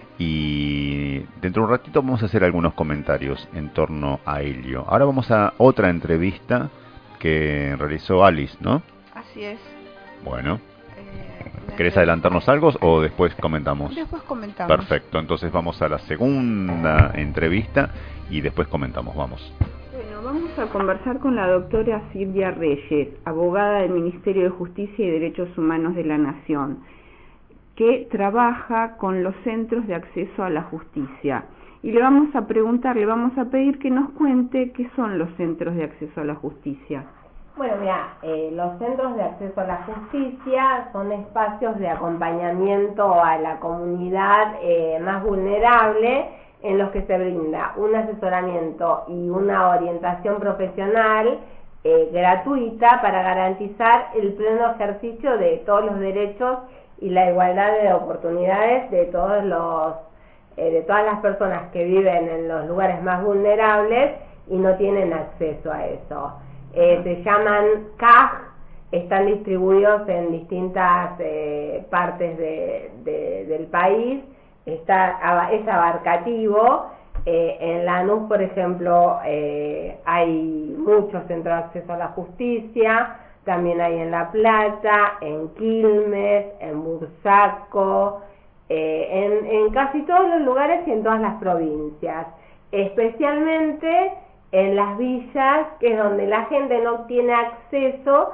y dentro de un ratito vamos a hacer algunos comentarios en torno a ello. Ahora vamos a otra entrevista que realizó Alice, ¿no?
Así es.
Bueno, eh, ¿querés adelantarnos algo o después comentamos?
Después comentamos.
Perfecto, entonces vamos a la segunda entrevista y después comentamos, vamos.
Bueno, vamos a conversar con la doctora Silvia Reyes, abogada del Ministerio de Justicia y Derechos Humanos de la Nación, que trabaja con los centros de acceso a la justicia. Y le vamos a preguntar, le vamos a pedir que nos cuente qué son los centros de acceso a la justicia.
Bueno, mira, eh, los centros de acceso a la justicia son espacios de acompañamiento a la comunidad eh, más vulnerable, en los que se brinda un asesoramiento y una orientación profesional eh, gratuita para garantizar el pleno ejercicio de todos los derechos y la igualdad de oportunidades de todos los eh, de todas las personas que viven en los lugares más vulnerables y no tienen acceso a eso. Eh, se llaman C A G, están distribuidos en distintas eh, partes de, de, del país, está, es abarcativo. Eh, en Lanús, por ejemplo, eh, hay muchos centros de acceso a la justicia. También hay en La Plata, en Quilmes, en Bursaco, eh, en, en casi todos los lugares y en todas las provincias, especialmente en las villas, que es donde la gente no tiene acceso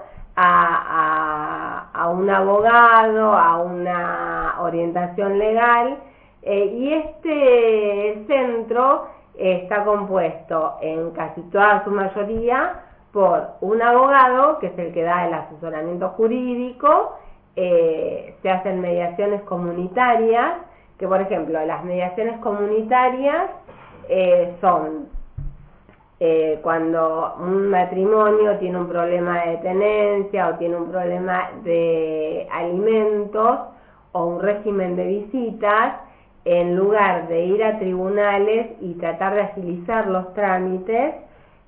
a, a, a un abogado, a una orientación legal, eh, y este centro está compuesto en casi toda su mayoría por un abogado, que es el que da el asesoramiento jurídico. Eh, se hacen mediaciones comunitarias, que por ejemplo las mediaciones comunitarias eh, son eh, cuando un matrimonio tiene un problema de tenencia o tiene un problema de alimentos o un régimen de visitas, en lugar de ir a tribunales y tratar de agilizar los trámites,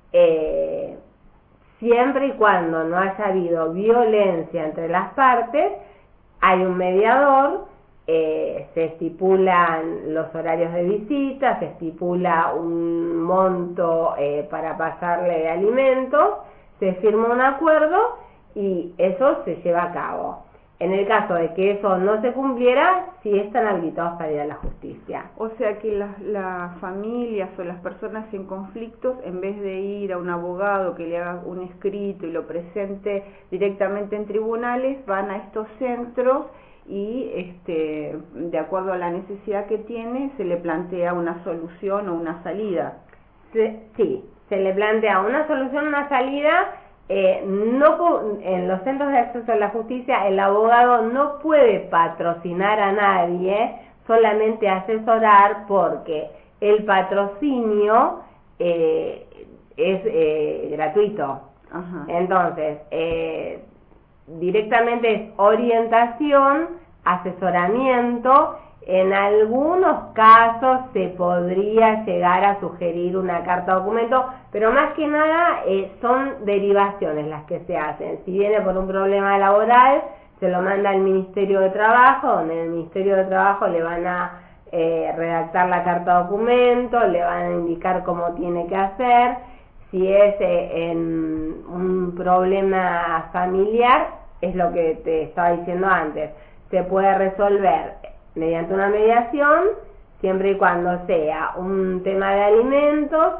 eh, siempre y cuando no haya habido violencia entre las partes, hay un mediador, eh, se estipulan los horarios de visita, se estipula un monto eh, para pasarle de alimentos, se firma un acuerdo y eso se lleva a cabo. En el caso de que eso no se cumpliera, sí están habilitados para ir a la justicia.
O sea que las, las familias o las personas en conflictos, en vez de ir a un abogado que le haga un escrito y lo presente directamente en tribunales, van a estos centros y este, de acuerdo a la necesidad que tiene, se le plantea una solución o una salida.
Se, sí, se le plantea una solución, una salida. Eh, no en los centros de acceso a la justicia el abogado no puede patrocinar a nadie, solamente asesorar, porque el patrocinio eh, es eh, gratuito. Ajá. Entonces, eh, directamente es orientación, asesoramiento. En algunos casos se podría llegar a sugerir una carta documento, pero más que nada eh, son derivaciones las que se hacen. Si viene por un problema laboral, se lo manda al Ministerio de Trabajo, donde en el Ministerio de Trabajo le van a eh, redactar la carta documento, le van a indicar cómo tiene que hacer. Si es eh, en un problema familiar, es lo que te estaba diciendo antes, se puede resolver mediante una mediación, siempre y cuando sea un tema de alimentos,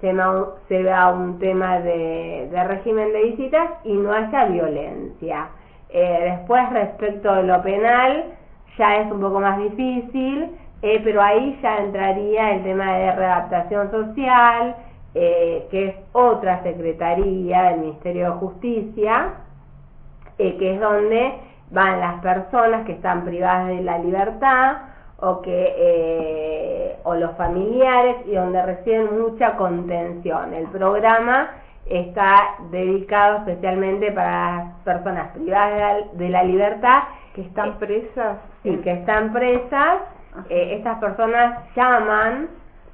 se vea un tema de, de régimen de visitas y no haya violencia. Eh, después, respecto de lo penal, ya es un poco más difícil, eh, pero ahí ya entraría el tema de readaptación social, eh, que es otra secretaría del Ministerio de Justicia, eh, que es donde van las personas que están privadas de la libertad o que eh, o los familiares, y donde reciben mucha contención. El programa está dedicado especialmente para las personas privadas de la, de la libertad
que están eh, presas.
Sí, que están presas. Eh, estas personas llaman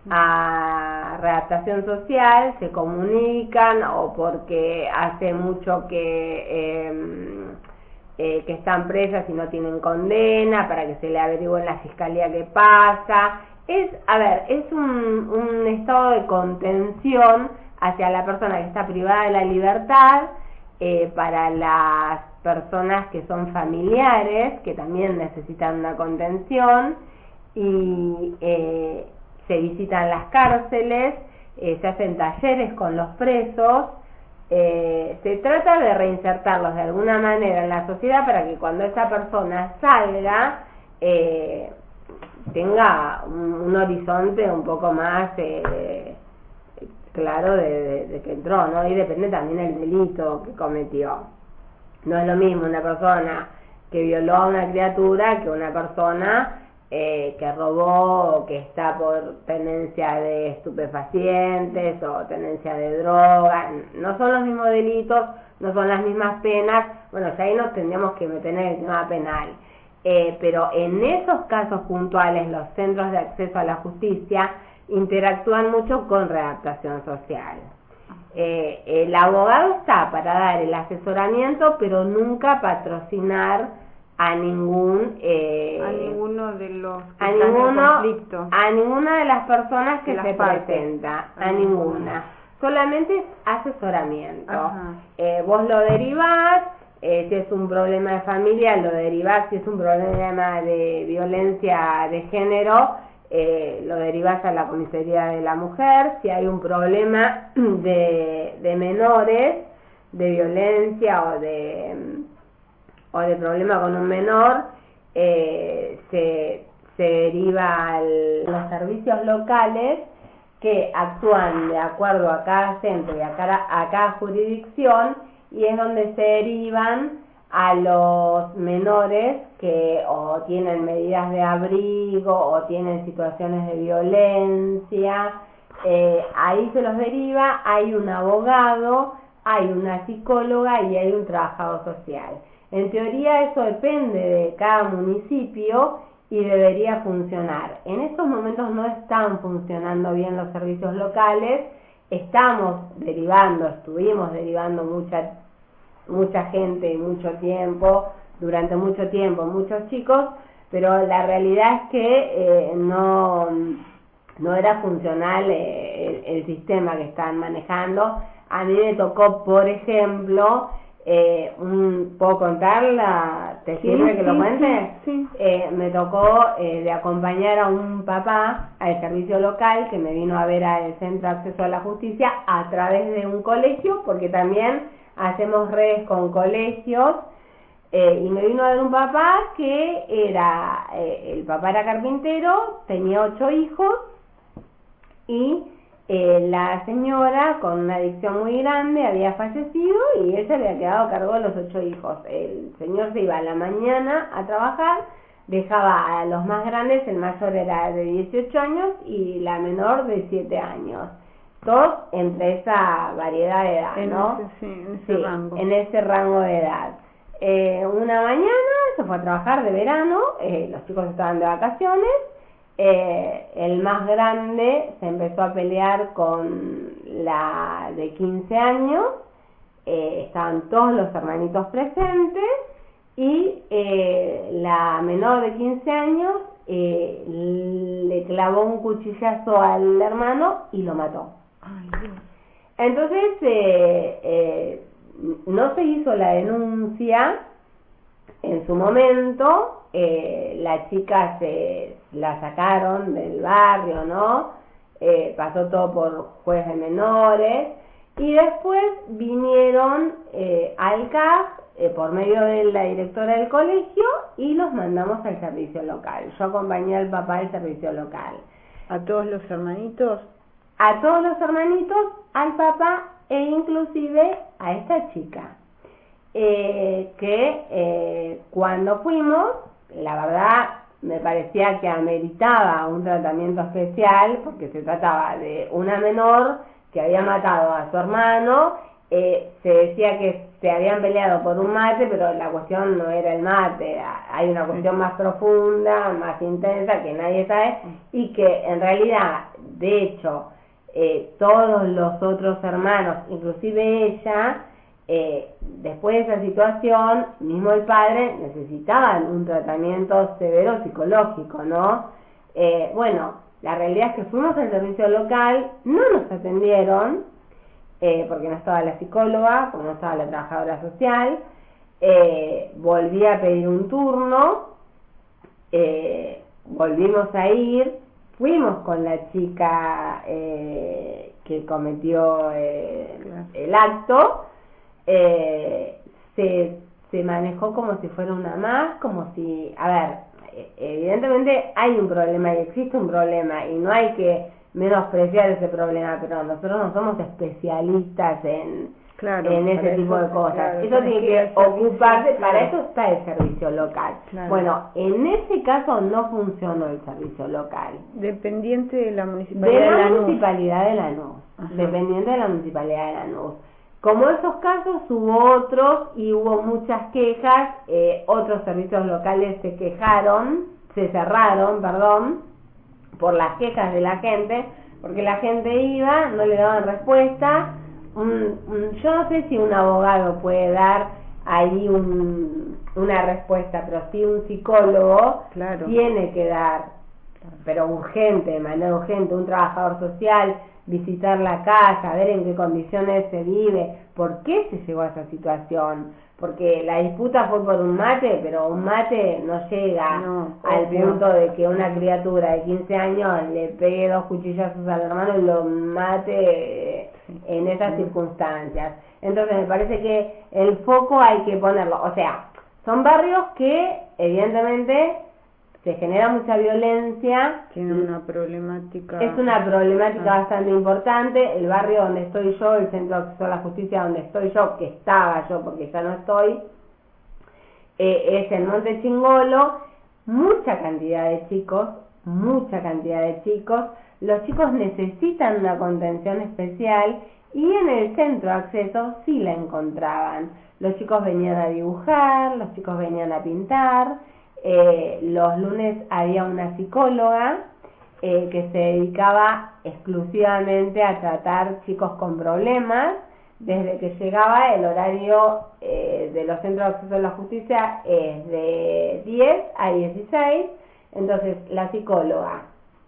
a readaptación social, se comunican, o porque hace mucho que eh, Eh, que están presas y no tienen condena, para que se le averigüe en la fiscalía qué pasa. Es, a ver, es un, un estado de contención hacia la persona que está privada de la libertad, eh, para las personas que son familiares, que también necesitan una contención, y eh, se visitan las cárceles, eh, se hacen talleres con los presos. Eh, se trata de reinsertarlos de alguna manera en la sociedad para que cuando esa persona salga eh, tenga un, un horizonte un poco más eh, claro de, de, de que entró, ¿no? Y depende también del delito que cometió. No es lo mismo una persona que violó a una criatura que una persona Eh, que robó, o que está por tenencia de estupefacientes o tenencia de droga. No son los mismos delitos, no son las mismas penas. Bueno, ya ahí nos tendríamos que meter en el tema penal. Eh, pero en esos casos puntuales, los centros de acceso a la justicia interactúan mucho con readaptación social. Eh, el abogado está para dar el asesoramiento, pero nunca patrocinar a ningún eh,
a ninguno de los que
a
están
ninguno
en conflicto,
a ninguna de las personas que
de
se presenta, a, a ninguna. ninguna, solamente es asesoramiento. Eh, vos lo derivás, eh, si es un problema de familia lo derivás, si es un problema de violencia de género eh, lo derivás a la comisaría de la mujer. Si hay un problema de, de menores, de violencia o de o de problema con un menor, eh, se, se deriva a los servicios locales, que actúan de acuerdo a cada centro y a cada, a cada jurisdicción, y es donde se derivan a los menores que o tienen medidas de abrigo o tienen situaciones de violencia. Eh, ahí se los deriva, hay un abogado, hay una psicóloga y hay un trabajador social. En teoría eso depende de cada municipio y debería funcionar. En estos momentos no están funcionando bien los servicios locales, estamos derivando, estuvimos derivando mucha, mucha gente, mucho tiempo, durante mucho tiempo, muchos chicos, pero la realidad es que eh, no, no era funcional eh, el, el sistema que estaban manejando. A mí me tocó, por ejemplo, eh, un, ¿puedo contarla? ¿Te
Sí,
sirve que
sí,
lo cuente?
sí, sí.
Eh, me tocó eh, de acompañar a un papá al servicio local que me vino a ver al Centro de Acceso a la Justicia a través de un colegio, porque también hacemos redes con colegios. Eh, y me vino a ver un papá que era, eh, el papá era carpintero, tenía ocho hijos y eh, la señora con una adicción muy grande había fallecido y él se había quedado a cargo de los ocho hijos. El señor se iba a la mañana a trabajar, dejaba a los más grandes, el mayor era de dieciocho años y la menor de siete años. Todos entre esa variedad de edad, ¿no?
En ese, sí, en ese
sí,
rango.
en ese rango de edad. Eh, una mañana se fue a trabajar de verano, eh, los chicos estaban de vacaciones, eh, el más grande se empezó a pelear con la de quince años, eh, estaban todos los hermanitos presentes y eh, la menor de quince años eh, le clavó un cuchillazo al hermano y lo mató.
Ay, Dios.
Entonces, eh, eh, no se hizo la denuncia en su momento, eh, la chica se la sacaron del barrio, ¿no? Eh, pasó todo por juez de menores y después vinieron eh, al C A F eh, por medio de la directora del colegio y los mandamos al servicio local. Yo acompañé al papá del servicio local.
¿A todos los hermanitos?
A todos los hermanitos, al papá e inclusive a esta chica, eh, que eh, cuando fuimos, la verdad me parecía que ameritaba un tratamiento especial, porque se trataba de una menor que había matado a su hermano, eh, se decía que se habían peleado por un mate, pero la cuestión no era el mate, hay una cuestión más profunda, más intensa, que nadie sabe, y que en realidad, de hecho, Eh, todos los otros hermanos, inclusive ella, eh, después de esa situación, mismo el padre, necesitaban un tratamiento severo psicológico, ¿no? Eh, bueno, la realidad es que fuimos al servicio local, no nos atendieron, eh, porque no estaba la psicóloga, porque no estaba la trabajadora social, eh, volví a pedir un turno, eh, volvimos a ir, fuimos con la chica eh, que cometió eh, el acto, eh, se, se manejó como si fuera una más, como si, a ver, evidentemente hay un problema y existe un problema y no hay que menospreciar ese problema, pero nosotros no somos especialistas en,
claro,
en ese tipo
eso,
de cosas.
claro,
eso tiene que, que ocuparse, claro. Para eso está el servicio local. Claro. Bueno, en ese caso no funcionó el servicio local.
Dependiente de la municipalidad
de
de
la
Lanús.
municipalidad de Lanús. Dependiente de la municipalidad de Lanús. Como esos casos hubo otros y hubo muchas quejas, eh, otros servicios locales se quejaron, se cerraron, perdón, por las quejas de la gente, porque la gente iba, no le daban respuesta. Un, un, yo no sé si un abogado puede dar ahí un, una respuesta, pero sí un psicólogo, claro, tiene que dar, pero urgente, de manera urgente, un trabajador social, visitar la casa, ver en qué condiciones se vive, por qué se llegó a esa situación, porque la disputa fue por un mate, pero un mate no llega no, al obvio. punto de que una criatura de quince años le pegue dos cuchillazos al hermano y lo mate en esas sí. circunstancias. Entonces me parece que el foco hay que ponerlo, o sea, son barrios que evidentemente se genera mucha violencia.
Tiene una problemática.
Es una problemática ah. bastante importante. El barrio donde estoy yo, el Centro de Acceso a la Justicia donde estoy yo, que estaba yo porque ya no estoy, eh, es el Monte Chingolo. Mucha cantidad de chicos, mucha cantidad de chicos. Los chicos necesitan una contención especial y en el Centro de Acceso sí la encontraban. Los chicos venían a dibujar, los chicos venían a pintar. Eh, los lunes había una psicóloga eh, que se dedicaba exclusivamente a tratar chicos con problemas. Desde que llegaba, el horario eh, de los centros de acceso a la justicia es de diez a dieciséis, entonces la psicóloga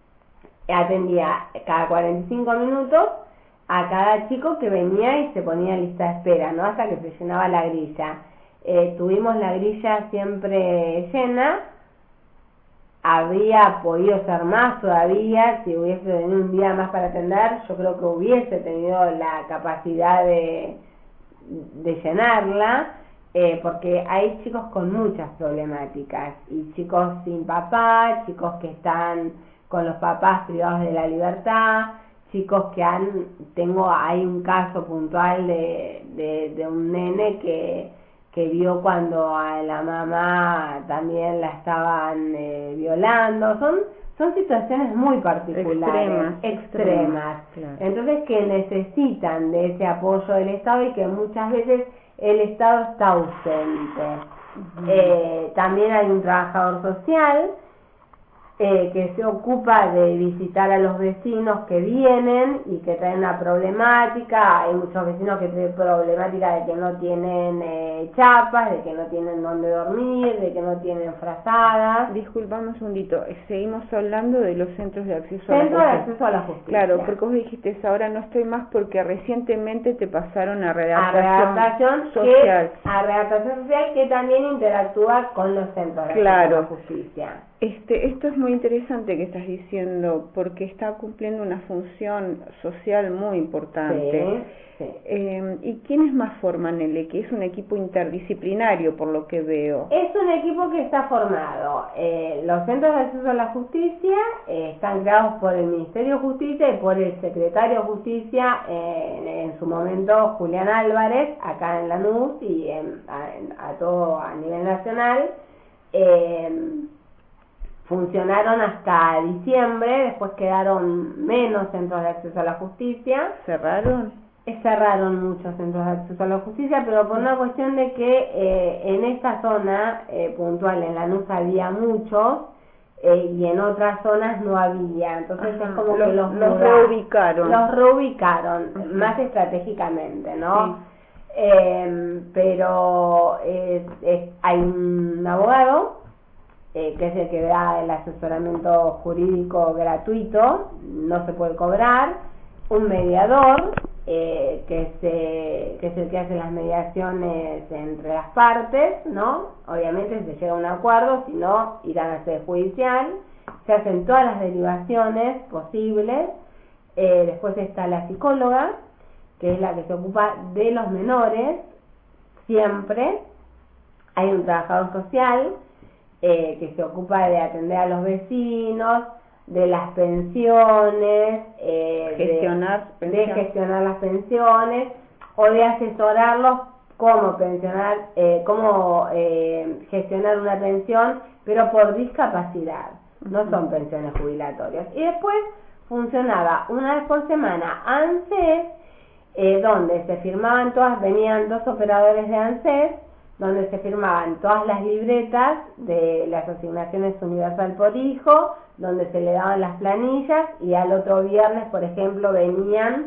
atendía cada cuarenta y cinco minutos a cada chico que venía y se ponía en lista de espera, ¿no? Hasta que se llenaba la grilla. Eh, tuvimos la grilla siempre llena. Habría podido ser más todavía, si hubiese tenido un día más para atender, yo creo que hubiese tenido la capacidad de, de llenarla, eh, porque hay chicos con muchas problemáticas, y chicos sin papá, chicos que están con los papás privados de la libertad, chicos que han, tengo, hay un caso puntual de, de, de un nene que que vio cuando a la mamá también la estaban eh, violando. Son son situaciones muy particulares, extremas, extremas. Claro. Entonces, que necesitan de ese apoyo del Estado y que muchas veces el Estado está ausente. Uh-huh. eh, también hay un trabajador social Eh, que se ocupa de visitar a los vecinos que vienen y que traen una problemática. Hay muchos vecinos que tienen problemática de que no tienen eh, chapas, de que no tienen dónde dormir, de que no tienen frazadas.
Disculpame un segundito, seguimos hablando de los centros de acceso
Centro
a la
de
justicia.
acceso a la justicia.
Claro, porque vos dijiste, ahora no estoy más porque recientemente te pasaron a redactación,
a redactación
social.
Que, a redactación social que también interactúa con los centros de acceso
claro.
a la justicia.
Este, esto es muy interesante que estás diciendo, porque está cumpliendo una función social muy importante.
Sí, sí.
Eh, ¿Y quiénes más forman el equipo? Es un equipo interdisciplinario, por lo que veo.
Es un equipo que está formado. Eh, los centros de acceso a la justicia eh, están creados por el Ministerio de Justicia y por el Secretario de Justicia, eh, en, en su momento Julián Álvarez, acá en Lanús y en, a, a todo a nivel nacional. Eh, Funcionaron hasta diciembre, después quedaron menos centros de acceso a la justicia.
¿Cerraron?
Eh, cerraron muchos centros de acceso a la justicia, pero por una cuestión de que eh, en esta zona eh, puntual, en Lanús había muchos, eh, y en otras zonas no había. Entonces Ajá. es como
los,
que los,
los reubicaron.
Los reubicaron, uh-huh. más estratégicamente, ¿no? Sí. Eh, pero eh, eh, hay un abogado Eh, que es el que da el asesoramiento jurídico gratuito, no se puede cobrar, un mediador, eh, que, se, que es el que hace las mediaciones entre las partes, ¿no? Obviamente se llega a un acuerdo, si no, irán a sede judicial, se hacen todas las derivaciones posibles, eh, después está la psicóloga, que es la que se ocupa de los menores, siempre, hay un trabajador social, Eh, que se ocupa de atender a los vecinos, de las pensiones, eh,
gestionar,
de, de gestionar las pensiones, o de asesorarlos cómo pensionar, eh, cómo eh, gestionar una pensión, pero por discapacidad, no son pensiones jubilatorias. Y después funcionaba una vez por semana ANSES, eh, donde se firmaban todas, venían dos operadores de ANSES, donde se firmaban todas las libretas de las asignaciones universal por hijo, donde se le daban las planillas, y al otro viernes, por ejemplo, venían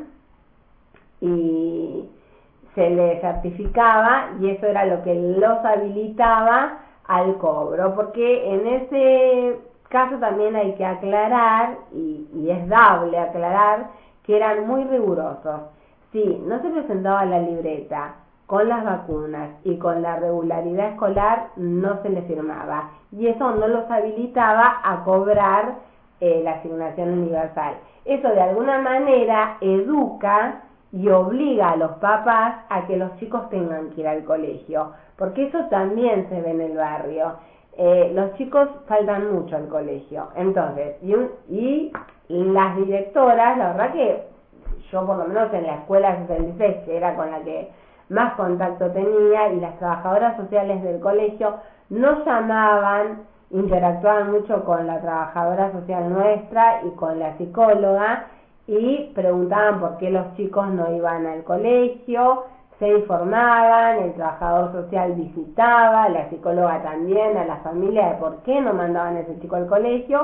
y se les certificaba, y eso era lo que los habilitaba al cobro, porque en ese caso también hay que aclarar, y, y es dable aclarar, que eran muy rigurosos. Si no se presentaba la libreta con las vacunas y con la regularidad escolar, no se les firmaba, y eso no los habilitaba a cobrar eh, la asignación universal. Eso de alguna manera educa y obliga a los papás a que los chicos tengan que ir al colegio, porque eso también se ve en el barrio. Eh, los chicos faltan mucho al colegio, entonces, y, un, y las directoras, la verdad que yo por lo menos en la escuela sesenta y seis, que era con la que más contacto tenía, y las trabajadoras sociales del colegio nos llamaban, interactuaban mucho con la trabajadora social nuestra y con la psicóloga, y preguntaban por qué los chicos no iban al colegio, se informaban, el trabajador social visitaba, la psicóloga también, a la familia, de por qué no mandaban a ese chico al colegio,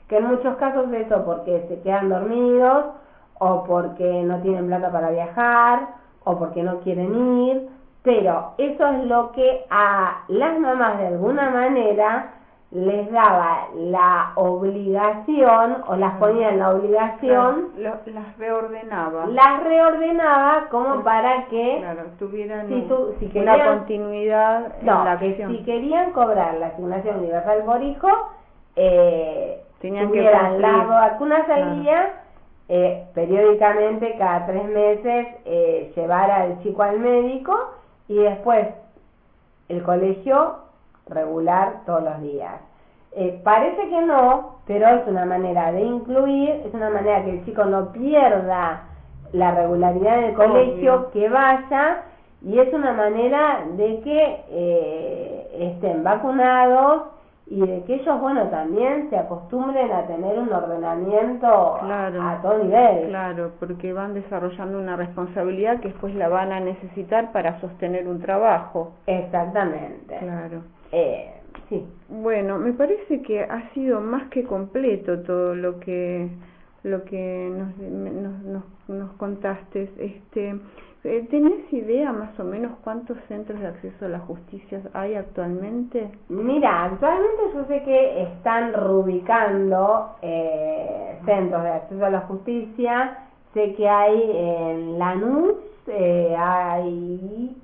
que en muchos casos eso porque se quedan dormidos, o porque no tienen plata para viajar, o porque no quieren ir, pero eso es lo que a las mamás de alguna manera les daba la obligación, o las ponía en la obligación,
claro, lo, las reordenaba.
Las reordenaba como para que
claro, tuvieran
si tu, si
una
querían,
continuidad en
no,
la
que
acción.
si querían cobrar la asignación universal por hijo, eh,
tenían
tuvieran
que
las vacunas al
claro.
día, eh, periódicamente, cada tres meses, eh, llevar al chico al médico, y después el colegio regular todos los días. Eh, parece que no, pero es una manera de incluir, es una manera que el chico no pierda la regularidad del colegio, obvio, que vaya, y es una manera de que eh, estén vacunados y de que ellos, bueno, también se acostumbren a tener un ordenamiento
claro,
a todo nivel.
Claro, porque van desarrollando una responsabilidad que después la van a necesitar para sostener un trabajo.
Exactamente.
Claro.
Eh, sí.
Bueno, me parece que ha sido más que completo todo lo que lo que nos nos, nos, nos contaste. Este, ¿tenés idea más o menos cuántos centros de acceso a la justicia hay actualmente?
Mira, actualmente yo sé que están rubricando eh, centros de acceso a la justicia. Sé que hay en Lanús, eh, hay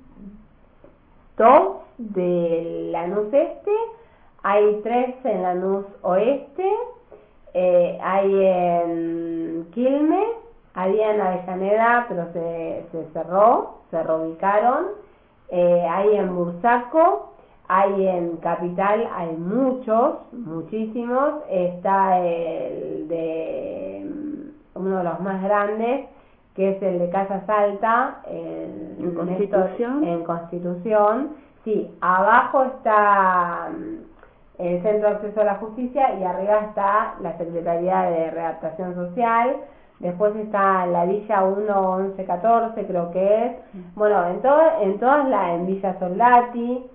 dos de Lanús Este, hay tres en Lanús Oeste, eh, hay en Quilmes, había en Avellaneda, pero se, se cerró, se reubicaron, eh, hay en Bursaco, hay en Capital, hay muchos, muchísimos, está el de uno de los más grandes, que es el de Casa Salta, en,
¿En Constitución?
En Constitución, sí, abajo está el Centro de Acceso a la Justicia y arriba está la Secretaría de Readaptación Social. Después está la Villa uno once catorce, creo que es. Bueno, en, to en todas las, en Villa Soldati,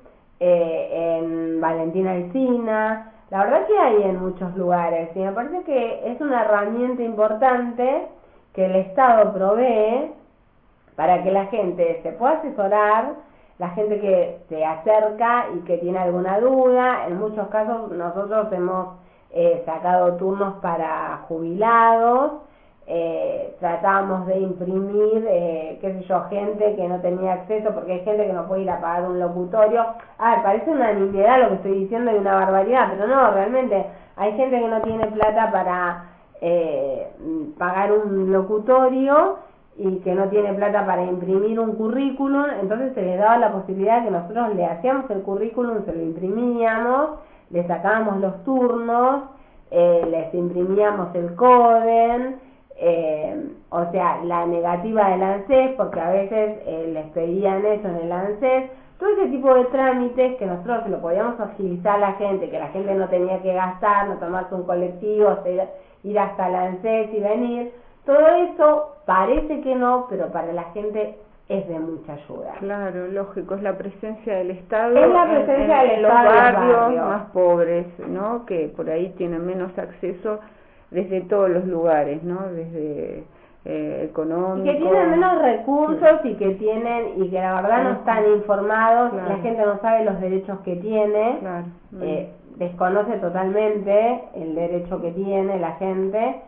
eh, en Valentina Alsina, la verdad que hay en muchos lugares, y me parece que es una herramienta importante que el Estado provee para que la gente se pueda asesorar, la gente que se acerca y que tiene alguna duda. En muchos casos nosotros hemos eh, sacado turnos para jubilados, eh, tratamos de imprimir, eh, qué sé yo, gente que no tenía acceso, porque hay gente que no puede ir a pagar un locutorio. A ver, parece una nimiedad lo que estoy diciendo y una barbaridad, pero no, realmente hay gente que no tiene plata para eh, pagar un locutorio y que no tiene plata para imprimir un currículum. Entonces se les daba la posibilidad que nosotros le hacíamos el currículum, se lo imprimíamos, le sacábamos los turnos, eh, les imprimíamos el CODEN, eh, o sea, la negativa del ANSES, porque a veces eh, les pedían eso en el ANSES, todo ese tipo de trámites que nosotros se lo podíamos agilizar a la gente, que la gente no tenía que gastar, no tomarse un colectivo, ir hasta el ANSES y venir. Todo eso parece que no, pero para la gente es de mucha ayuda.
Claro, lógico, es la presencia del Estado
es la presencia
en, en,
del
en los
Estado
barrios
barrio.
más pobres, ¿no? Que por ahí tienen menos acceso desde todos los lugares, ¿no? Desde eh, económico.
Y que tienen menos recursos, sí, y que tienen, y que la verdad no están informados, claro. La gente no sabe los derechos que tiene,
claro.
eh, desconoce totalmente el derecho que tiene la gente.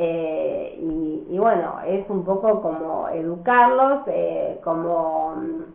Eh, y, y bueno, es un poco como educarlos, eh, como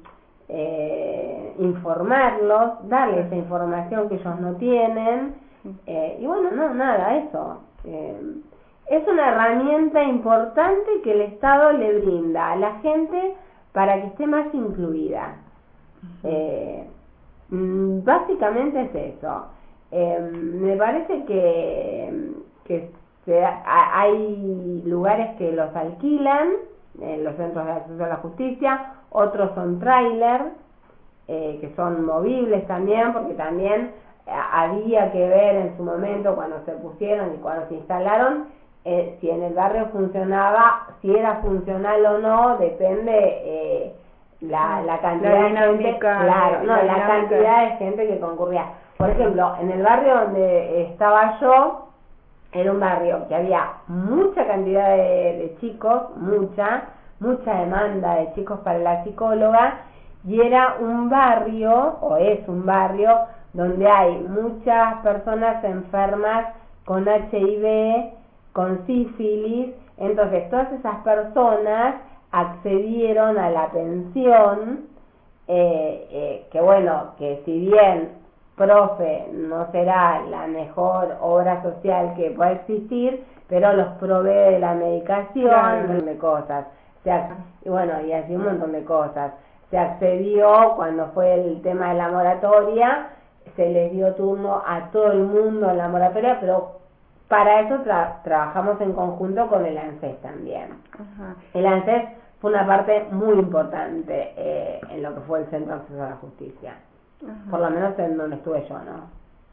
eh, informarlos, darles esa información que ellos no tienen, eh, y bueno, no, nada, eso. Eh, es una herramienta importante que el Estado le brinda a la gente para que esté más incluida. Eh, básicamente es eso. Eh, me parece que, que se, a, hay lugares que los alquilan, eh, los centros de acceso a la justicia, otros son tráiler, eh, que son movibles también, porque también eh, había que ver en su momento cuando se pusieron y cuando se instalaron, eh, si en el barrio funcionaba, si era funcional o no, depende eh, la, la cantidad
la
de gente, claro, no, la, la cantidad de gente que concurría. Por ejemplo, en el barrio donde estaba yo, era un barrio que había mucha cantidad de, de chicos, mucha, mucha demanda de chicos para la psicóloga, y era un barrio, o es un barrio, donde hay muchas personas enfermas con H I V, con sífilis. Entonces todas esas personas accedieron a la pensión, eh, eh, que bueno, que si bien Profe no será la mejor obra social que pueda existir, pero los provee de la medicación, claro, un montón de cosas. Se ac- y bueno, y así un montón de cosas. Se accedió cuando fue el tema de la moratoria, se les dio turno a todo el mundo en la moratoria, pero para eso tra- trabajamos en conjunto con el ANSES también. Ajá. El ANSES fue una parte muy importante eh, en lo que fue el Centro de Acceso a la Justicia. Ajá. Por lo menos en donde estuve yo, ¿no?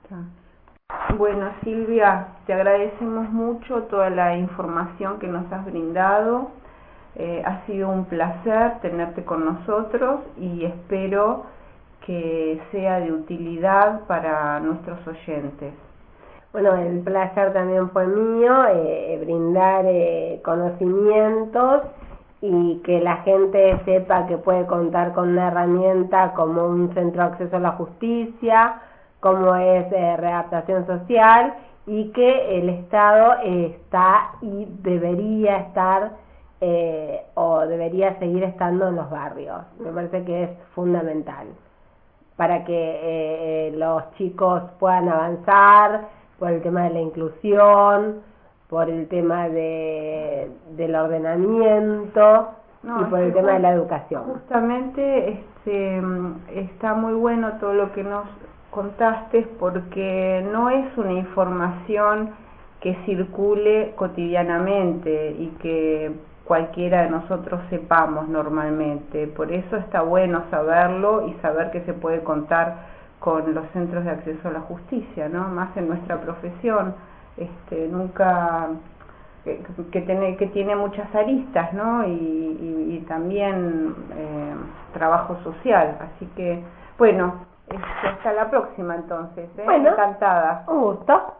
Ajá. Bueno, Silvia, te agradecemos mucho toda la información que nos has brindado. Eh, ha sido un placer tenerte con nosotros y espero que sea de utilidad para nuestros oyentes.
Bueno, el placer también fue mío, eh, brindar eh, conocimientos y que la gente sepa que puede contar con una herramienta como un centro de acceso a la justicia, como es eh, readaptación social, y que el Estado eh, está y debería estar eh, o debería seguir estando en los barrios. Me parece que es fundamental para que eh, los chicos puedan avanzar por el tema de la inclusión, por el tema de del ordenamiento, no, y por el tema de la educación.
Justamente este, está muy bueno todo lo que nos contaste, porque no es una información que circule cotidianamente y que cualquiera de nosotros sepamos normalmente. Por eso está bueno saberlo y saber que se puede contar con los centros de acceso a la justicia, ¿no? Más en nuestra profesión. Este, nunca que, que, tiene, que tiene muchas aristas, ¿no? Y, y, y también eh, trabajo social, así que bueno, este, hasta la próxima entonces, ¿eh?
Bueno,
encantada.
Un gusto.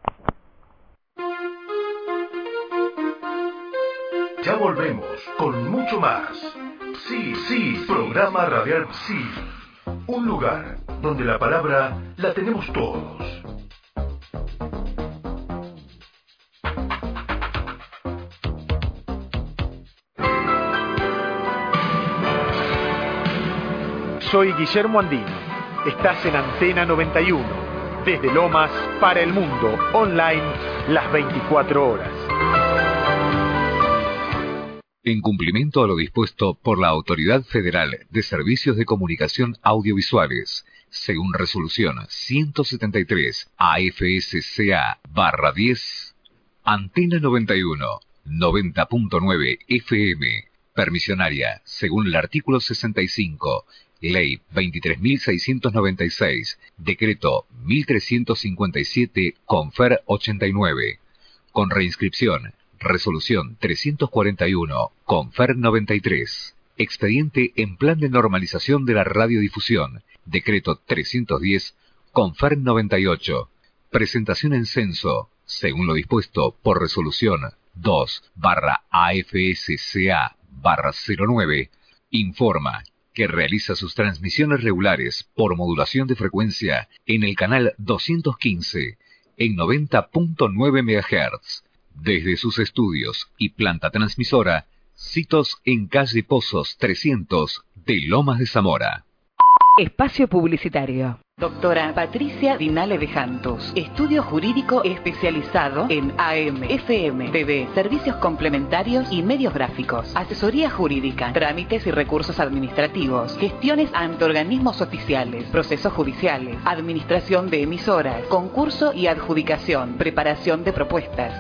Ya volvemos con mucho más. Sí, sí, programa radial Sí. Un lugar donde la palabra la tenemos todos.
Soy Guillermo Andino. Estás en Antena noventa y uno, desde Lomas para el mundo, online las veinticuatro horas.
En cumplimiento a lo dispuesto por la Autoridad Federal de Servicios de Comunicación Audiovisuales, según resolución ciento setenta y tres A F S C A barra diez, Antena noventa y uno, noventa punto nueve F M, permisionaria, según el artículo sesenta y cinco, Ley veintitrés mil seiscientos noventa y seis, Decreto mil trescientos cincuenta y siete, Confer ochenta y nueve, con reinscripción, Resolución trescientos cuarenta y uno, Confer noventa y tres, Expediente en Plan de Normalización de la Radiodifusión, Decreto trescientos diez, Confer noventa y ocho, presentación en censo, según lo dispuesto por Resolución dos barra A F S C A barra cero nueve, informa que realiza sus transmisiones regulares por modulación de frecuencia en el canal doscientos quince, en noventa punto nueve megahertz, desde sus estudios y planta transmisora, sitos en calle Pozos trescientos de Lomas de Zamora.
Espacio publicitario. Doctora Patricia Dinale de Jantos. Estudio jurídico especializado en A M, F M, T V, servicios complementarios y medios gráficos. Asesoría jurídica, trámites y recursos administrativos, gestiones ante organismos oficiales, procesos judiciales, administración de emisoras, concurso y adjudicación, preparación de propuestas.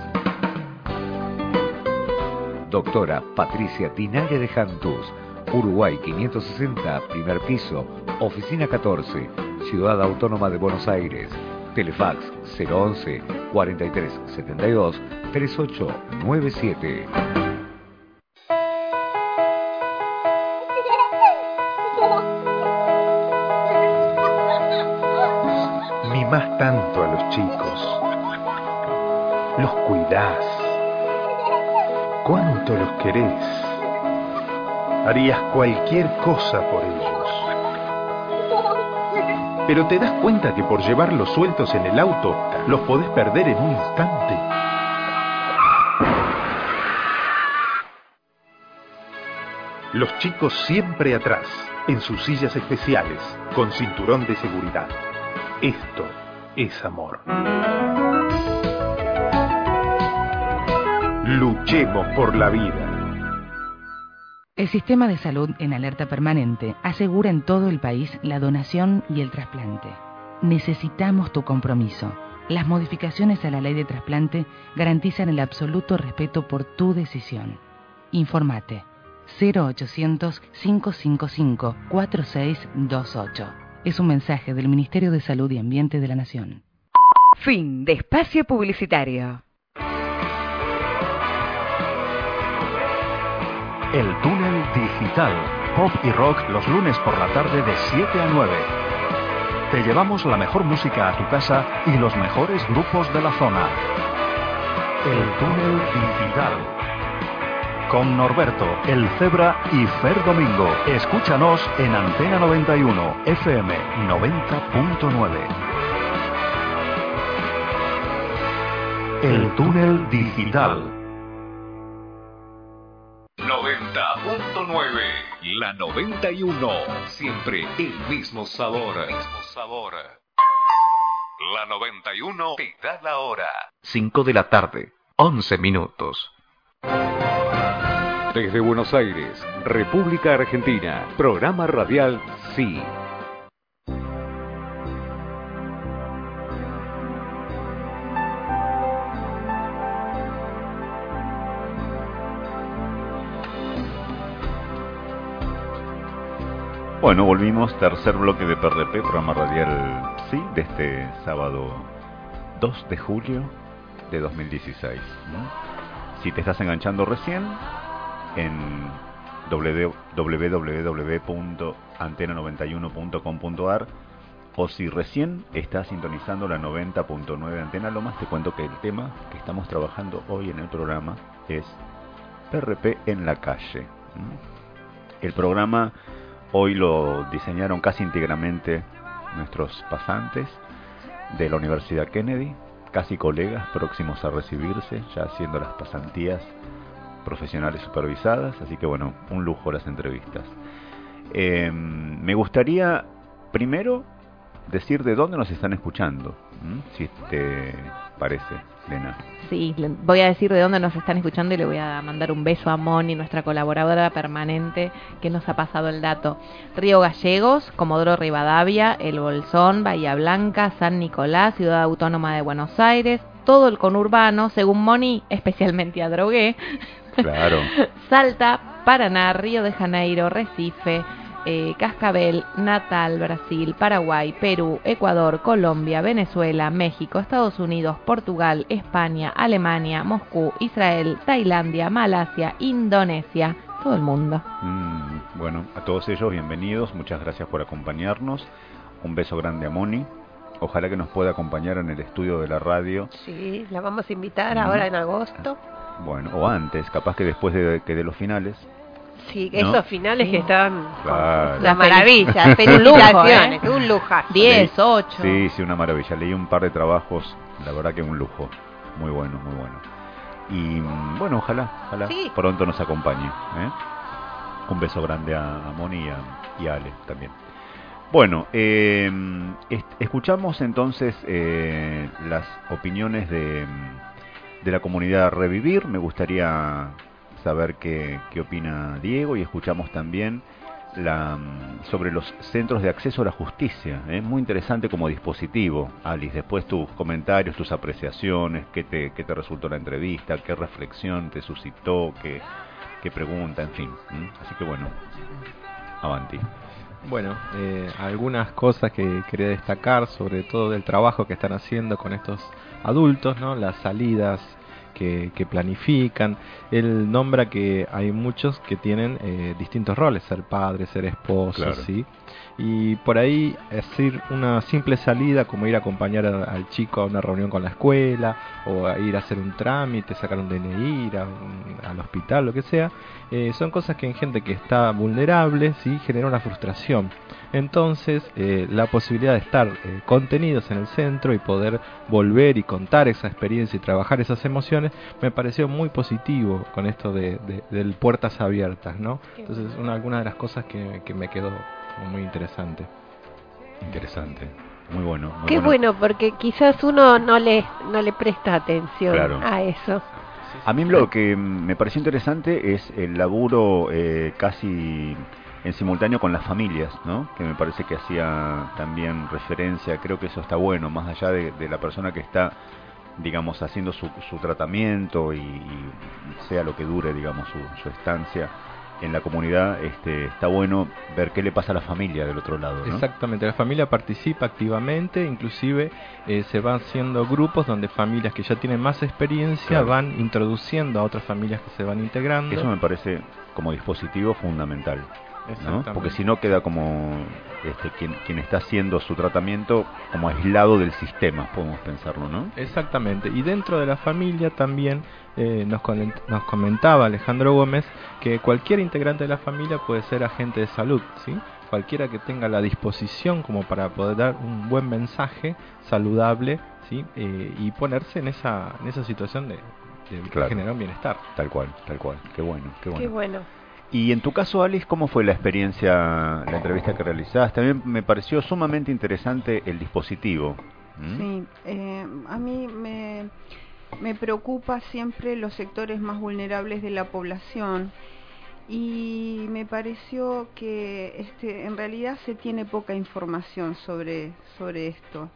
Doctora Patricia Dinale de Jantos. Uruguay quinientos sesenta, primer piso, oficina catorce, Ciudad Autónoma de Buenos Aires. Telefax cero once, cuarenta y tres setenta y dos, treinta y ocho noventa y siete.
Mimás tanto a los chicos.
los cuidás, cuánto los querés. Harías cualquier cosa por ellos. Pero te das cuenta que por llevarlos sueltos en el auto, los podés perder en un instante. Los chicos siempre atrás, en sus sillas especiales, con cinturón de seguridad. Esto es amor. Luchemos por la vida.
El Sistema de Salud en Alerta Permanente asegura en todo el país la donación y el trasplante. Necesitamos tu compromiso. Las modificaciones a la ley de trasplante garantizan el absoluto respeto por tu decisión. Informate cero ochocientos, cinco cinco cinco, cuatro seis dos ocho. Es un mensaje del Ministerio de Salud y Ambiente de la Nación.
Fin de espacio publicitario.
El Túnel Digital. Pop y rock los lunes por la tarde de siete a nueve. Te llevamos la mejor música a tu casa y los mejores grupos de la zona. El Túnel Digital. Con Norberto, El Cebra y Fer Domingo. Escúchanos en Antena noventa y uno, F M noventa punto nueve. El Túnel Digital.
noventa punto nueve. La noventa y uno. Siempre el mismo sabor. Mismo sabor. La noventa y uno te da la hora.
cinco de la tarde, once minutos.
Desde Buenos Aires, República Argentina, programa radial Sí.
Bueno, volvimos, tercer bloque de P R P, programa radial Sí, de este sábado dos de julio de dos mil dieciséis, ¿no? Si te estás enganchando recién, en w w w punto antena noventa y uno punto com punto a r, o si recién estás sintonizando la noventa punto nueve Antena Lomas, te cuento que el tema que estamos trabajando hoy en el programa es P R P en la calle. El programa hoy lo diseñaron casi íntegramente nuestros pasantes de la Universidad Kennedy, casi colegas próximos a recibirse, ya haciendo las pasantías profesionales supervisadas, así que bueno, un lujo las entrevistas. Eh, me gustaría primero decir de dónde nos están escuchando, ¿m? Si te parece, Lena.
Sí, voy a decir de dónde nos están escuchando y le voy a mandar un beso a Moni, nuestra colaboradora permanente, que nos ha pasado el dato. Río Gallegos, Comodoro Rivadavia, El Bolsón, Bahía Blanca, San Nicolás, Ciudad Autónoma de Buenos Aires, todo el conurbano, según Moni, especialmente a Drogué.
Claro.
Salta, Paraná, Río de Janeiro, Recife, eh, Cascabel, Natal, Brasil, Paraguay, Perú, Ecuador, Colombia, Venezuela, México, Estados Unidos, Portugal, España, Alemania, Moscú, Israel, Tailandia, Malasia, Indonesia, todo el mundo.
Mm, bueno, a todos ellos bienvenidos, muchas gracias por acompañarnos, un beso grande a Moni. Ojalá que nos pueda acompañar en el estudio de la radio.
Sí, la vamos a invitar
mm.
ahora en agosto.
Bueno, o antes, capaz que después de, que de los finales.
Sí,
¿no?
Esos finales sí. que están...
Claro.
La maravilla, felicitaciones, un lujo.
diez, ocho.
Sí, sí, una maravilla. Leí un par de trabajos, la verdad que un lujo. Muy bueno, muy bueno. Y bueno, ojalá, ojalá sí. pronto nos acompañe. ¿eh? Un beso grande a, a Moni y a, y a Ale también. Bueno, eh, est- escuchamos entonces eh, las opiniones de, de la comunidad Revivir. Me gustaría saber qué, qué opina Diego, y escuchamos también la, sobre los centros de acceso a la justicia. ¿eh? Muy interesante como dispositivo, Alice. Después tus comentarios, tus apreciaciones, qué te, qué te resultó la entrevista, qué reflexión te suscitó, qué, qué pregunta, en fin. ¿eh? Así que bueno, avanti.
Bueno, eh, algunas cosas que quería destacar, sobre todo del trabajo que están haciendo con estos adultos, ¿no? Las salidas que, que planifican. Él nombra que hay muchos que tienen eh, distintos roles, ser padre, ser esposo,
claro.
¿sí? Y por ahí decir una simple salida como ir a acompañar a, al chico a una reunión con la escuela, o a ir a hacer un trámite, sacar un D N I, ir a un, al hospital, lo que sea, eh, son cosas que en gente que está vulnerable, ¿sí? Genera una frustración. Entonces eh, la posibilidad de estar eh, contenidos en el centro y poder volver y contar esa experiencia y trabajar esas emociones me pareció muy positivo con esto de, de, del puertas abiertas, ¿no? Entonces una alguna de las cosas que, que me quedó muy interesante.
Interesante, muy bueno. Muy
Qué bueno. bueno, porque quizás uno no le no le presta atención
claro.
a eso.
A mí lo que me pareció interesante es el laburo eh, casi en simultáneo con las familias, ¿no? Que me parece que hacía también referencia, creo que eso está bueno, más allá de, de la persona que está, digamos, haciendo su, su tratamiento y, y sea lo que dure, digamos, su, su estancia en la comunidad, este, está bueno ver qué le pasa a la familia del otro lado, ¿no?
Exactamente, la familia participa activamente, inclusive eh, se van haciendo grupos donde familias que ya tienen más experiencia claro. van introduciendo a otras familias que se van integrando.
Eso me parece como dispositivo fundamental, ¿no? Porque si no queda como este, quien, quien está haciendo su tratamiento como aislado del sistema, podemos pensarlo, ¿no?
Exactamente, y dentro de la familia también eh, nos, nos comentaba Alejandro Gómez que cualquier integrante de la familia puede ser agente de salud, ¿sí? Cualquiera que tenga la disposición como para poder dar un buen mensaje saludable, ¿sí? Eh, y ponerse en esa, en esa situación de, de
claro.
generar un bienestar.
Tal cual, tal cual, qué bueno, qué bueno.
Qué bueno.
Y en tu caso, Alice, ¿cómo fue la experiencia, la entrevista que realizaste? También me pareció sumamente interesante el dispositivo. ¿Mm?
Sí, eh, a mí me, me preocupa siempre los sectores más vulnerables de la población y me pareció que este, en realidad se tiene poca información sobre, sobre esto.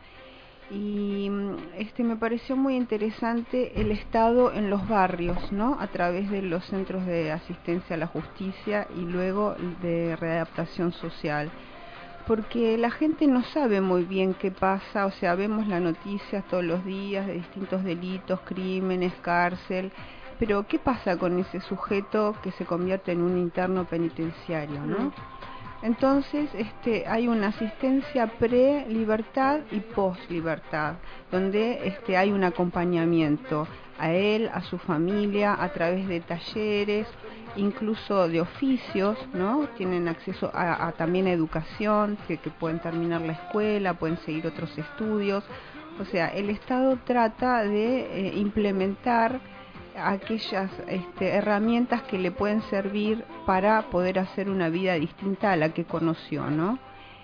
Y este me pareció muy interesante el Estado en los barrios, ¿no? A través de los centros de asistencia a la justicia y luego de readaptación social, porque la gente no sabe muy bien qué pasa, o sea, vemos las noticias todos los días de distintos delitos, crímenes, cárcel, pero ¿qué pasa con ese sujeto que se convierte en un interno penitenciario, ¿no? Entonces este, hay una asistencia pre-libertad y post-libertad, donde este, hay un acompañamiento a él, a su familia, a través de talleres, incluso de oficios, ¿no? Tienen acceso a, a también a educación, que, que pueden terminar la escuela, pueden seguir otros estudios. O sea, el Estado trata de eh, implementar aquellas este, herramientas que le pueden servir para poder hacer una vida distinta a la que conoció, ¿no?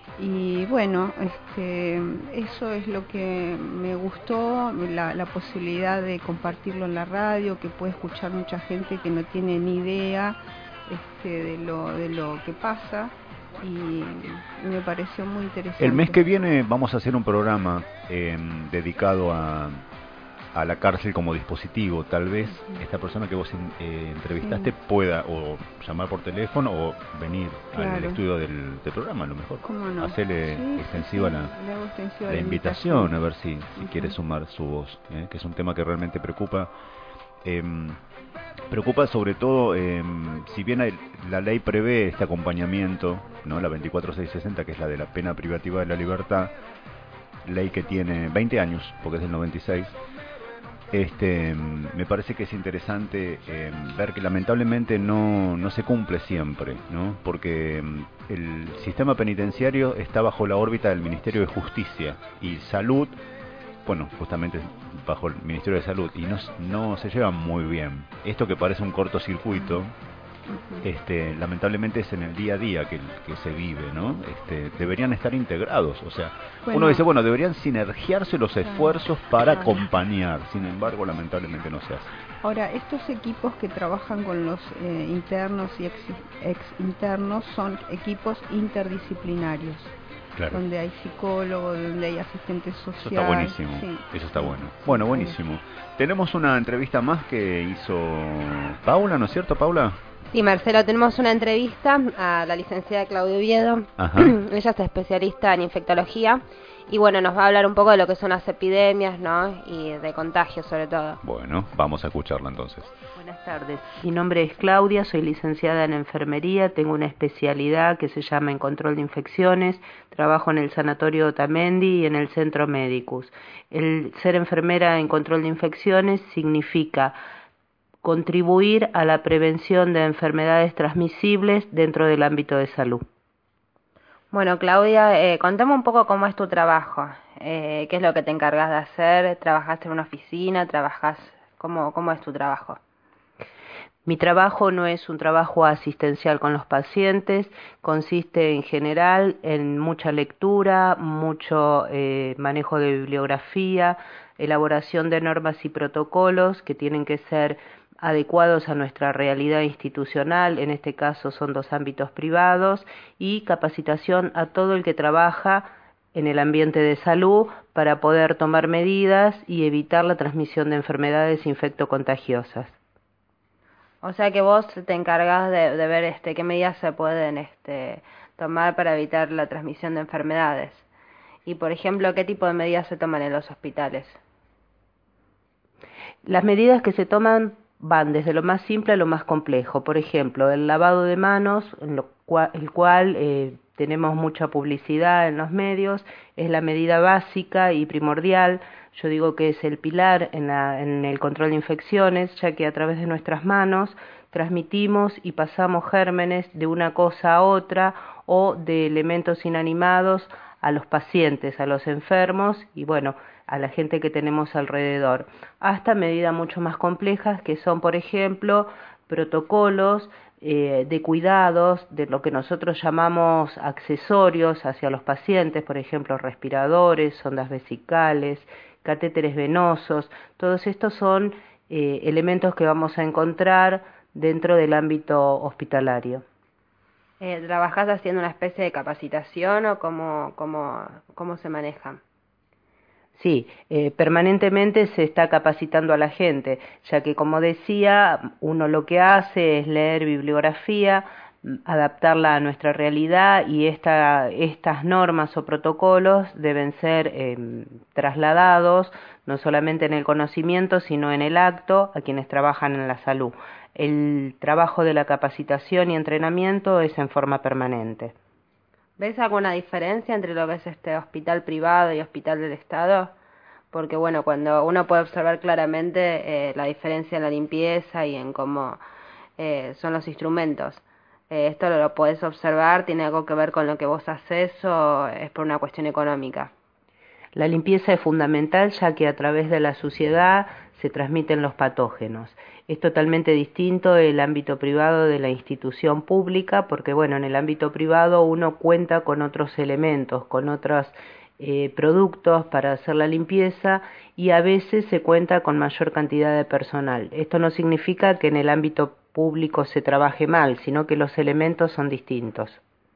Y bueno, este, eso es lo que me gustó, la, la posibilidad de compartirlo en la radio, que puede escuchar mucha gente que no tiene ni idea este, de lo de lo que pasa, y me pareció muy interesante.
El mes que viene vamos a hacer un programa eh, dedicado a a la cárcel como dispositivo. Tal vez uh-huh. esta persona que vos eh, entrevistaste sí. pueda o llamar por teléfono o venir claro. al estudio del, del programa, a lo mejor.
¿Cómo no?
Hacerle
sí,
extensiva
sí,
la,
la, extensiva
la
la
invitación,
invitación,
a ver si, si
uh-huh.
quiere sumar su voz, ¿eh? Que es un tema que realmente preocupa. Eh, preocupa sobre todo, eh, si bien hay, la ley prevé este acompañamiento, ¿no? La veinticuatro mil seiscientos sesenta, que es la de la pena privativa de la libertad, ley que tiene veinte años, porque es del noventa y seis. Este, me parece que es interesante eh, ver que lamentablemente no, no se cumple siempre, ¿no? Porque el sistema penitenciario está bajo la órbita del Ministerio de Justicia y Salud, bueno, justamente bajo el Ministerio de Salud, y no, no se llevan muy bien. Esto que parece un cortocircuito, este, lamentablemente es en el día a día que, que se vive, ¿no? Este, deberían estar integrados, o sea, bueno, uno dice, bueno, deberían sinergiarse los esfuerzos para claro. acompañar, sin embargo, lamentablemente no se hace.
Ahora, estos equipos que trabajan con los eh, internos y ex, ex internos son equipos interdisciplinarios.
Claro.
Donde hay psicólogos, donde hay asistentes sociales.
Eso está buenísimo, sí. Eso está bueno. Bueno, buenísimo. Tenemos una entrevista más que hizo Paula, ¿no es cierto, Paula?
Sí, Marcelo, tenemos una entrevista a la licenciada Claudia Oviedo.
Ajá.
Ella es especialista en infectología y bueno, nos va a hablar un poco de lo que son las epidemias, ¿no? Y de contagios sobre todo.
Bueno, vamos a escucharla entonces.
Buenas tardes, mi nombre es Claudia, soy licenciada en enfermería, tengo una especialidad que se llama en control de infecciones, trabajo en el Sanatorio Otamendi y en el Centro Medicus. El ser enfermera en control de infecciones significa contribuir a la prevención de enfermedades transmisibles dentro del ámbito de salud.
Bueno, Claudia, eh, contame un poco cómo es tu trabajo, eh, qué es lo que te encargas de hacer, ¿trabajaste en una oficina, trabajas, cómo, cómo es tu trabajo?
Mi trabajo no es un trabajo asistencial con los pacientes, consiste en general en mucha lectura, mucho eh, manejo de bibliografía, elaboración de normas y protocolos que tienen que ser adecuados a nuestra realidad institucional, en este caso son dos ámbitos privados, y capacitación a todo el que trabaja en el ambiente de salud para poder tomar medidas y evitar la transmisión de enfermedades infectocontagiosas.
O sea que vos te encargás de, de ver este qué medidas se pueden este, tomar para evitar la transmisión de enfermedades. Y por ejemplo, ¿qué tipo de medidas se toman en los hospitales?
Las medidas que se toman van desde lo más simple a lo más complejo. Por ejemplo, el lavado de manos, en lo cual, el cual eh, tenemos mucha publicidad en los medios, es la medida básica y primordial. Yo digo que es el pilar en, la, en el control de infecciones, ya que a través de nuestras manos transmitimos y pasamos gérmenes de una cosa a otra o de elementos inanimados a los pacientes, a los enfermos y bueno, a la gente que tenemos alrededor, hasta medidas mucho más complejas que son, por ejemplo, protocolos eh, de cuidados de lo que nosotros llamamos accesorios hacia los pacientes, por ejemplo, respiradores, sondas vesicales, catéteres venosos, todos estos son eh, elementos que vamos a encontrar dentro del ámbito hospitalario.
Eh, ¿Trabajás haciendo una especie de capacitación o cómo, cómo, cómo se maneja?
Sí, eh, permanentemente se está capacitando a la gente, ya que como decía, uno lo que hace es leer bibliografía, adaptarla a nuestra realidad y esta, estas normas o protocolos deben ser eh, trasladados no solamente en el conocimiento, sino en el acto a quienes trabajan en la salud. El trabajo de la capacitación y entrenamiento es en forma permanente.
¿Ves alguna diferencia entre lo que es este hospital privado y hospital del Estado? Porque bueno, cuando uno puede observar claramente eh, la diferencia en la limpieza y en cómo eh, son los instrumentos. Eh, ¿Esto lo, lo podés observar? ¿Tiene algo que ver con lo que vos haces o es por una cuestión económica?
La limpieza es fundamental ya que a través de la suciedad se transmiten los patógenos. Es totalmente distinto el ámbito privado de la institución pública porque, bueno, en el ámbito privado uno cuenta con otros elementos, con otros eh, productos para hacer la limpieza y a veces se cuenta con mayor cantidad de personal. Esto no significa que en el ámbito público se trabaje mal, sino que los elementos son distintos.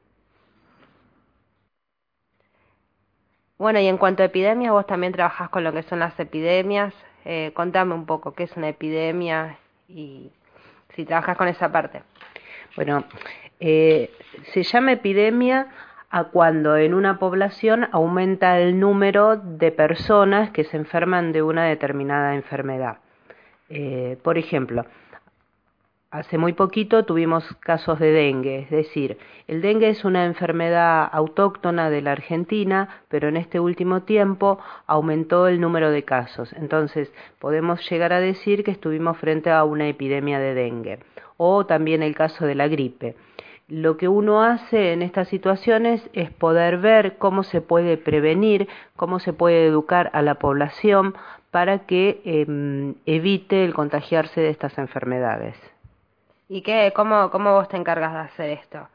Bueno, y en cuanto a epidemias, vos también trabajás con lo que son las epidemias. Eh, contame un poco, ¿qué es una epidemia? Y si trabajas con esa parte.
Bueno, eh, se llama epidemia a cuando en una población aumenta el número de personas que se enferman de una determinada enfermedad. Eh, por ejemplo, hace muy poquito tuvimos casos de dengue, es decir, el dengue es una enfermedad autóctona de la Argentina, pero en este último tiempo aumentó el número de casos. Entonces, podemos llegar a decir que estuvimos frente a una epidemia de dengue. O también el caso de la gripe. Lo que uno hace en estas situaciones es poder ver cómo se puede prevenir, cómo se puede educar a la población para que eh, evite el contagiarse de estas enfermedades.
¿Y qué, cómo, cómo vos te encargas de hacer esto?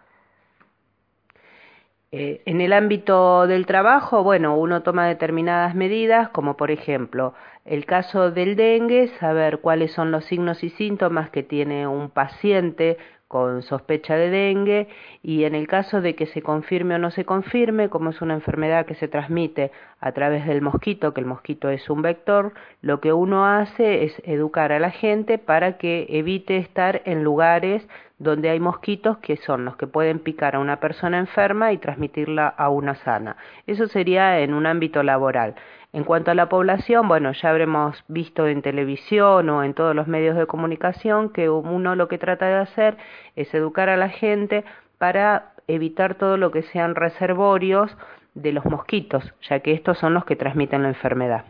Eh, en el ámbito del trabajo, bueno, uno toma determinadas medidas, como por ejemplo, el caso del dengue, saber cuáles son los signos y síntomas que tiene un paciente con sospecha de dengue, y en el caso de que se confirme o no se confirme, como es una enfermedad que se transmite a través del mosquito, que el mosquito es un vector, lo que uno hace es educar a la gente para que evite estar en lugares donde hay mosquitos que son los que pueden picar a una persona enferma y transmitirla a una sana. Eso sería en un ámbito laboral. En cuanto a la población, bueno, ya habremos visto en televisión o en todos los medios de comunicación que uno lo que trata de hacer es educar a la gente para evitar todo lo que sean reservorios de los mosquitos, ya que estos son los que transmiten la enfermedad.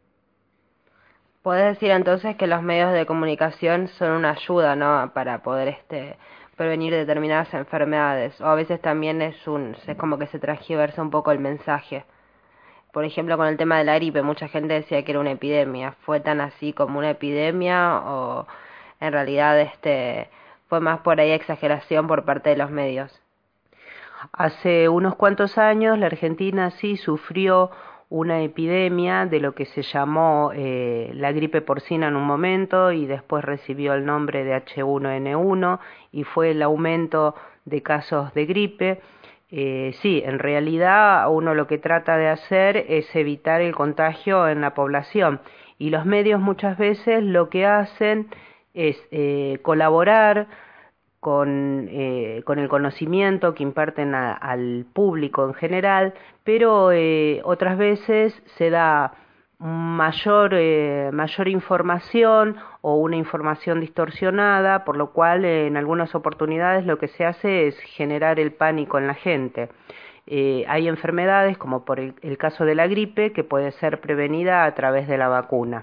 Podés decir entonces que los medios de comunicación son una ayuda, ¿no?, para poder este prevenir determinadas enfermedades, o a veces también es un es como que se transgiversa un poco el mensaje. Por ejemplo, con el tema de la gripe, mucha gente decía que era una epidemia. ¿Fue tan así como una epidemia o en realidad este fue más por ahí exageración por parte de los medios?
Hace unos cuantos años la Argentina sí sufrió una epidemia de lo que se llamó eh, la gripe porcina en un momento y después recibió el nombre de H uno N uno y fue el aumento de casos de gripe. Eh, sí, en realidad uno lo que trata de hacer es evitar el contagio en la población y los medios muchas veces lo que hacen es eh, colaborar con, eh, con el conocimiento que imparten a, al público en general, pero eh, otras veces se da mayor, eh, mayor información o una información distorsionada, por lo cual eh, en algunas oportunidades lo que se hace es generar el pánico en la gente. Eh, hay enfermedades, como por el, el caso de la gripe, que puede ser prevenida a través de la vacuna.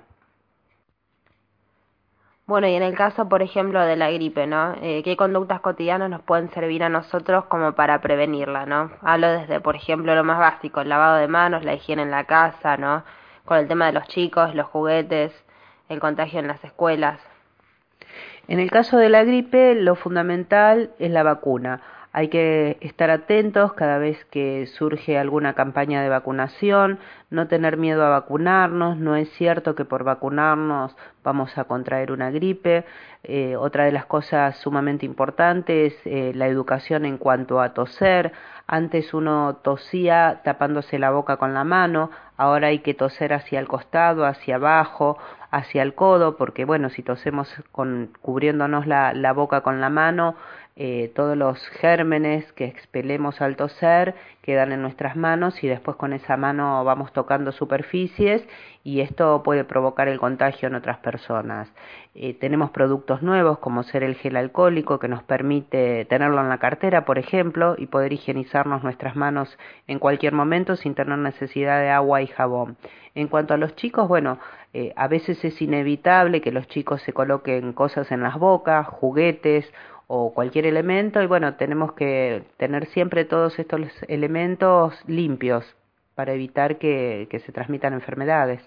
Bueno, y en el caso, por ejemplo, de la gripe, ¿no? Eh, ¿Qué conductas cotidianas nos pueden servir a nosotros como para prevenirla, ¿no? Hablo desde, por ejemplo, lo más básico, el lavado de manos, la higiene en la casa, ¿no? Con el tema de los chicos, los juguetes, el contagio en las escuelas.
En el caso de la gripe, lo fundamental es la vacuna. Hay que estar atentos cada vez que surge alguna campaña de vacunación, no tener miedo a vacunarnos, no es cierto que por vacunarnos vamos a contraer una gripe. Eh, otra de las cosas sumamente importantes es eh, la educación en cuanto a toser. Antes uno tosía tapándose la boca con la mano, ahora hay que toser hacia el costado, hacia abajo, hacia el codo, porque bueno, si tosemos con, cubriéndonos la, la boca con la mano, Eh, todos los gérmenes que expelemos al toser quedan en nuestras manos y después con esa mano vamos tocando superficies y esto puede provocar el contagio en otras personas. Eh, tenemos productos nuevos como ser el gel alcohólico que nos permite tenerlo en la cartera, por ejemplo, y poder higienizarnos nuestras manos en cualquier momento sin tener necesidad de agua y jabón. En cuanto a los chicos, bueno, eh, a veces es inevitable que los chicos se coloquen cosas en las bocas, juguetes o cualquier elemento, y bueno, tenemos que tener siempre todos estos elementos limpios para evitar que, que se transmitan enfermedades.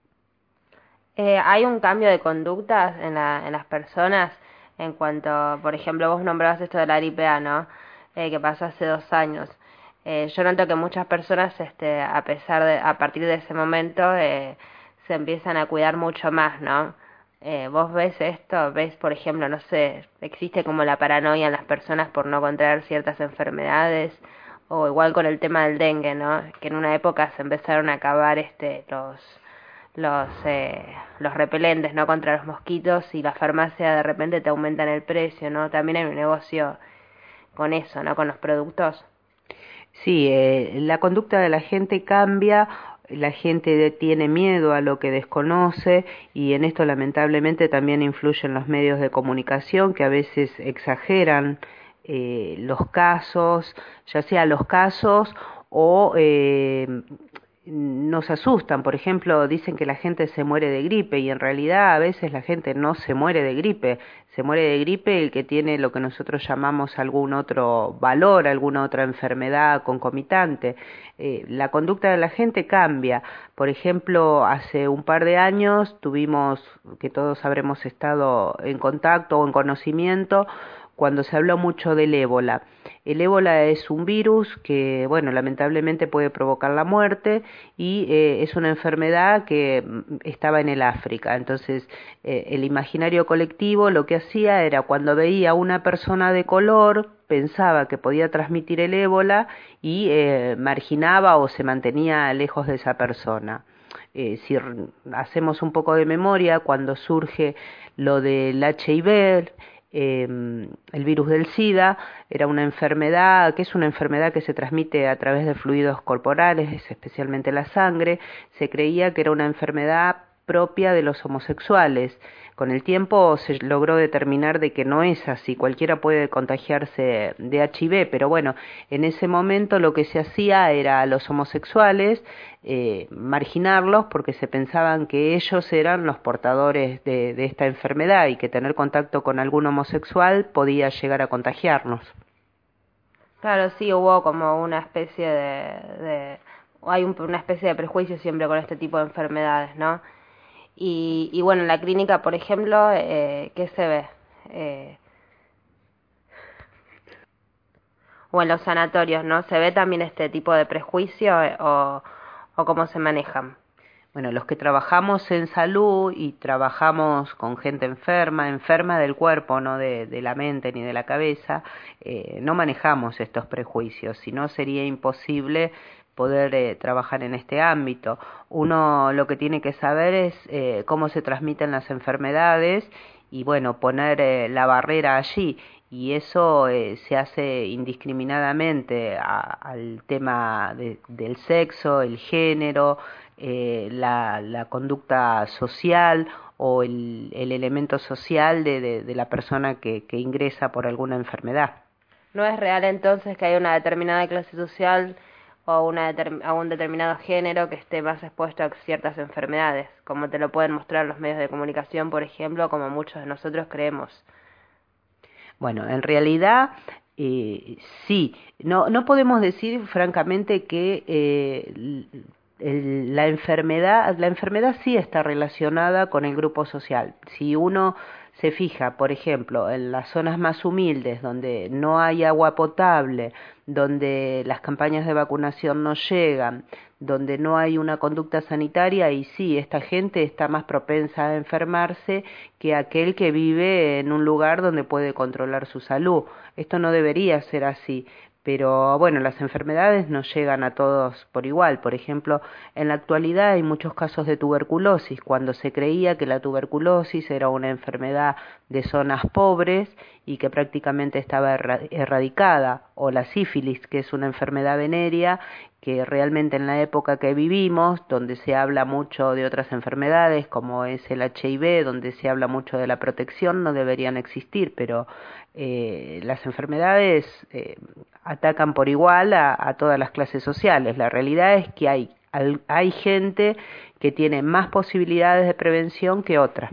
Eh, ¿Hay un cambio de conductas en, la, en las personas en cuanto, por ejemplo, vos nombrabas esto de la gripe A, ¿no? Eh, que pasó hace dos años. Eh, yo noto que muchas personas, este, a pesar de, a partir de ese momento, eh, se empiezan a cuidar mucho más, ¿no? Eh, ¿Vos ves esto? ¿Ves, por ejemplo, no sé, existe como la paranoia en las personas por no contraer ciertas enfermedades? O igual con el tema del dengue, ¿no? Que en una época se empezaron a acabar este, los los eh, los repelentes, ¿no? Contra los mosquitos y la farmacia de repente te aumentan el precio, ¿no? También hay un negocio con eso, ¿no? Con los productos.
Sí, eh, la conducta de la gente cambia. La gente tiene miedo a lo que desconoce y en esto lamentablemente también influyen los medios de comunicación que a veces exageran eh, los casos, ya sea los casos o eh, nos asustan. Por ejemplo, dicen que la gente se muere de gripe y en realidad a veces la gente no se muere de gripe, se muere de gripe el que tiene lo que nosotros llamamos algún otro valor, alguna otra enfermedad concomitante. Eh, la conducta de la gente cambia. Por ejemplo, hace un par de años tuvimos, que todos habremos estado en contacto o en conocimiento, cuando se habló mucho del ébola. El ébola es un virus que, bueno, lamentablemente puede provocar la muerte y eh, es una enfermedad que estaba en el África. Entonces, eh, el imaginario colectivo lo que hacía era cuando veía a una persona de color, pensaba que podía transmitir el ébola y eh, marginaba o se mantenía lejos de esa persona. Eh, si hacemos un poco de memoria, cuando surge lo del H I V, Eh, el virus del SIDA era una enfermedad, que es una enfermedad que se transmite a través de fluidos corporales, especialmente la sangre. Se creía que era una enfermedad propia de los homosexuales. Con el tiempo se logró determinar de que no es así, cualquiera puede contagiarse de H I V, pero bueno, en ese momento lo que se hacía era a los homosexuales eh, marginarlos porque se pensaban que ellos eran los portadores de, de esta enfermedad y que tener contacto con algún homosexual podía llegar a contagiarnos.
Claro, sí, hubo como una especie de... de hay un, una especie de prejuicio siempre con este tipo de enfermedades, ¿no? Y, y bueno, en la clínica, por ejemplo, eh, ¿qué se ve? Eh, o en los sanatorios, ¿no? ¿Se ve también este tipo de prejuicio eh, o, o cómo se manejan?
Bueno, los que trabajamos en salud y trabajamos con gente enferma, enferma del cuerpo, no de, de la mente ni de la cabeza, eh, no manejamos estos prejuicios, si no sería imposible poder eh, trabajar en este ámbito. Uno lo que tiene que saber es eh, cómo se transmiten las enfermedades y bueno, poner eh, la barrera allí, y eso eh, se hace indiscriminadamente a, al tema de, del sexo, el género, eh, la, la conducta social o el, el elemento social de, de, de la persona que, que ingresa por alguna enfermedad.
¿No es real entonces que hay una determinada clase social o una a un determinado género que esté más expuesto a ciertas enfermedades, como te lo pueden mostrar los medios de comunicación, por ejemplo, como muchos de nosotros creemos?
Bueno, en realidad eh, sí, no, no podemos decir francamente que eh, el, la enfermedad, la enfermedad sí está relacionada con el grupo social. Si uno se fija, por ejemplo, en las zonas más humildes, donde no hay agua potable, donde las campañas de vacunación no llegan, donde no hay una conducta sanitaria, y sí, esta gente está más propensa a enfermarse que aquel que vive en un lugar donde puede controlar su salud. Esto no debería ser así. Pero bueno, las enfermedades no llegan a todos por igual. Por ejemplo, en la actualidad hay muchos casos de tuberculosis, cuando se creía que la tuberculosis era una enfermedad de zonas pobres y que prácticamente estaba erradicada, o la sífilis, que es una enfermedad venérea que realmente en la época que vivimos, donde se habla mucho de otras enfermedades como es el H I V, donde se habla mucho de la protección, no deberían existir, pero eh, las enfermedades eh, atacan por igual a, a todas las clases sociales. La realidad es que hay, hay gente que tiene más posibilidades de prevención que otra.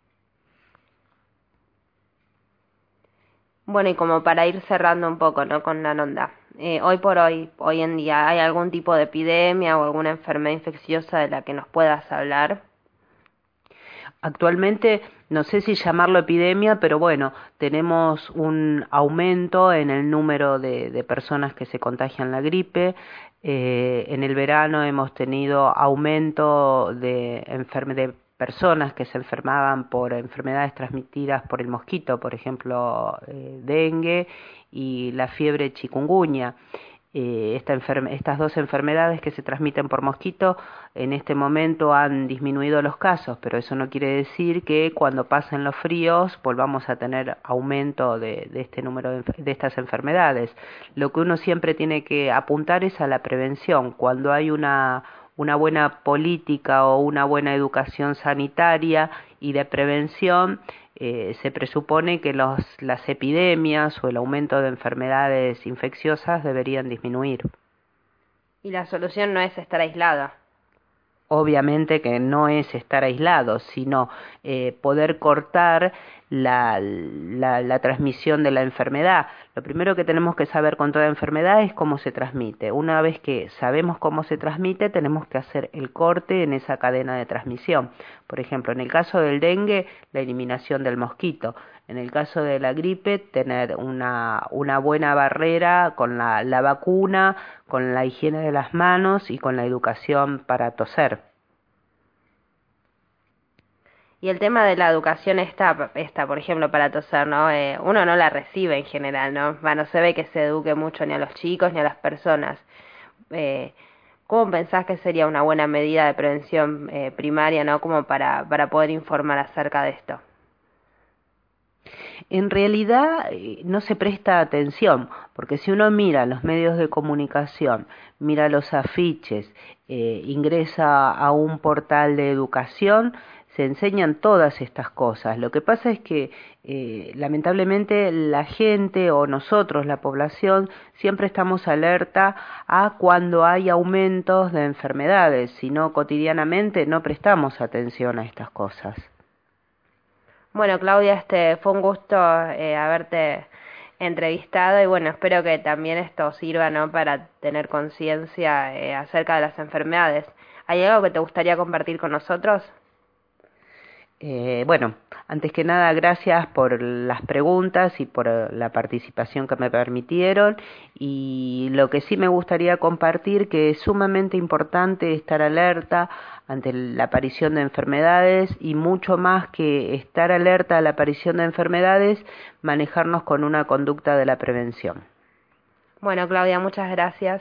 Bueno, y como para ir cerrando un poco, ¿no?, con la nota, eh, hoy por hoy, hoy en día, ¿hay algún tipo de epidemia o alguna enfermedad infecciosa de la que nos puedas hablar?
Actualmente, no sé si llamarlo epidemia, pero bueno, tenemos un aumento en el número de, de personas que se contagian la gripe. Eh, en el verano hemos tenido aumento de enfermedades, personas que se enfermaban por enfermedades transmitidas por el mosquito, por ejemplo, eh, dengue y la fiebre chikungunya. Eh, esta enferme, estas dos enfermedades que se transmiten por mosquito en este momento han disminuido los casos, pero eso no quiere decir que cuando pasen los fríos volvamos a tener aumento de, de este número de, de estas enfermedades. Lo que uno siempre tiene que apuntar es a la prevención. Cuando hay una una buena política o una buena educación sanitaria y de prevención, eh, se presupone que los, las epidemias o el aumento de enfermedades infecciosas deberían disminuir.
Y la solución no es estar aislada.
Obviamente que no es estar aislados, sino eh, poder cortar la, la, la transmisión de la enfermedad. Lo primero que tenemos que saber con toda enfermedad es cómo se transmite. Una vez que sabemos cómo se transmite, tenemos que hacer el corte en esa cadena de transmisión. Por ejemplo, en el caso del dengue, la eliminación del mosquito. En el caso de la gripe, tener una, una buena barrera con la, la vacuna, con la higiene de las manos y con la educación para toser.
Y el tema de la educación esta, esta por ejemplo, para toser, ¿no? Eh, uno no la recibe en general, ¿no? Va, no se ve que se eduque mucho ni a los chicos ni a las personas. Eh, ¿Cómo pensás que sería una buena medida de prevención eh, primaria, ¿no?, como para, para poder informar acerca de esto?
En realidad eh, no se presta atención, porque si uno mira los medios de comunicación, mira los afiches, eh, ingresa a un portal de educación, se enseñan todas estas cosas. Lo que pasa es que eh, lamentablemente la gente o nosotros, la población, siempre estamos alerta a cuando hay aumentos de enfermedades, si no cotidianamente no prestamos atención a estas cosas.
Bueno, Claudia, este fue un gusto eh, haberte entrevistado y bueno, espero que también esto sirva, ¿no?, para tener conciencia eh, acerca de las enfermedades. ¿Hay algo que te gustaría compartir con nosotros?
Eh, bueno, antes que nada, gracias por las preguntas y por la participación que me permitieron, y lo que sí me gustaría compartir, que es sumamente importante estar alerta ante la aparición de enfermedades, y mucho más que estar alerta a la aparición de enfermedades, manejarnos con una conducta de la prevención.
Bueno, Claudia, muchas gracias.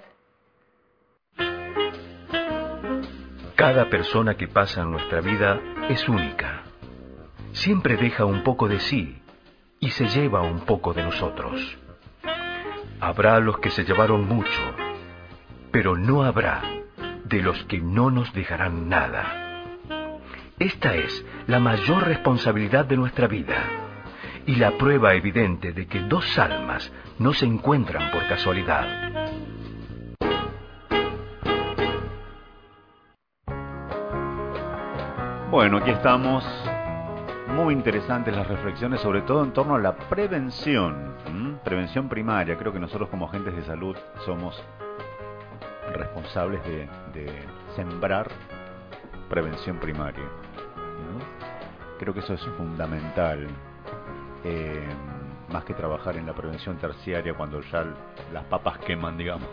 Cada persona que pasa en nuestra vida es única. Siempre deja un poco de sí y se lleva un poco de nosotros. Habrá los que se llevaron mucho, pero no habrá de los que no nos dejarán nada. Esta es la mayor responsabilidad de nuestra vida y la prueba evidente de que dos almas no se encuentran por casualidad.
Bueno, aquí estamos. Muy interesantes las reflexiones, sobre todo en torno a la prevención, ¿m? prevención primaria. Creo que nosotros como agentes de salud somos responsables de, de sembrar prevención primaria, ¿no? Creo que eso es fundamental, eh, más que trabajar en la prevención terciaria cuando ya las papas queman, digamos.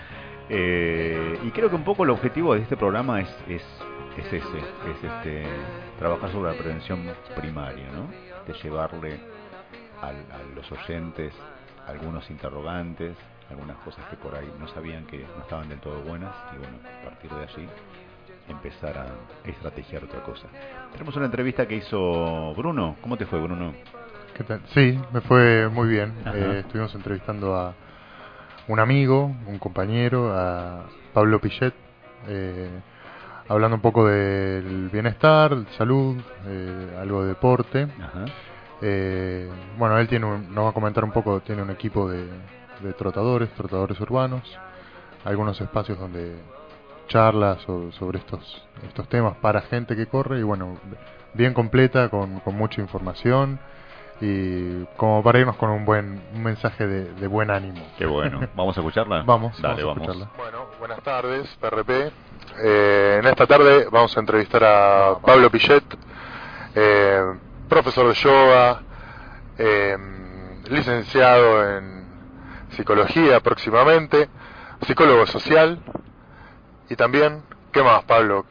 Eh, y creo que un poco el objetivo de este programa es, es, es ese, es este, trabajar sobre la prevención primaria, ¿no? De llevarle al, a los oyentes algunos interrogantes, algunas cosas que por ahí no sabían que no estaban del todo buenas, y bueno, a partir de allí empezar a estrategiar otra cosa. Tenemos una entrevista que hizo Bruno. ¿Cómo te fue, Bruno?
¿Qué tal? Sí, me fue muy bien. Eh, estuvimos entrevistando a un amigo, un compañero, a Pablo Pillet, eh, hablando un poco del bienestar, salud, eh, algo de deporte.
Ajá.
Eh, bueno, él tiene un, nos va a comentar un poco, tiene un equipo de, de trotadores, trotadores urbanos, algunos espacios donde charla sobre, sobre estos estos temas para gente que corre, y bueno, bien completa, con, con mucha información, y como para irnos con un buen un mensaje de, de buen ánimo.
Qué bueno. ¿Vamos a escucharla?
Vamos,
Dale,
vamos a
vamos.
escucharla.
Bueno, buenas tardes, P R P. Eh, en esta tarde vamos a entrevistar a Pablo Pillet, eh, profesor de yoga, eh, licenciado en psicología próximamente, psicólogo social, y también, ¿qué más, Pablo?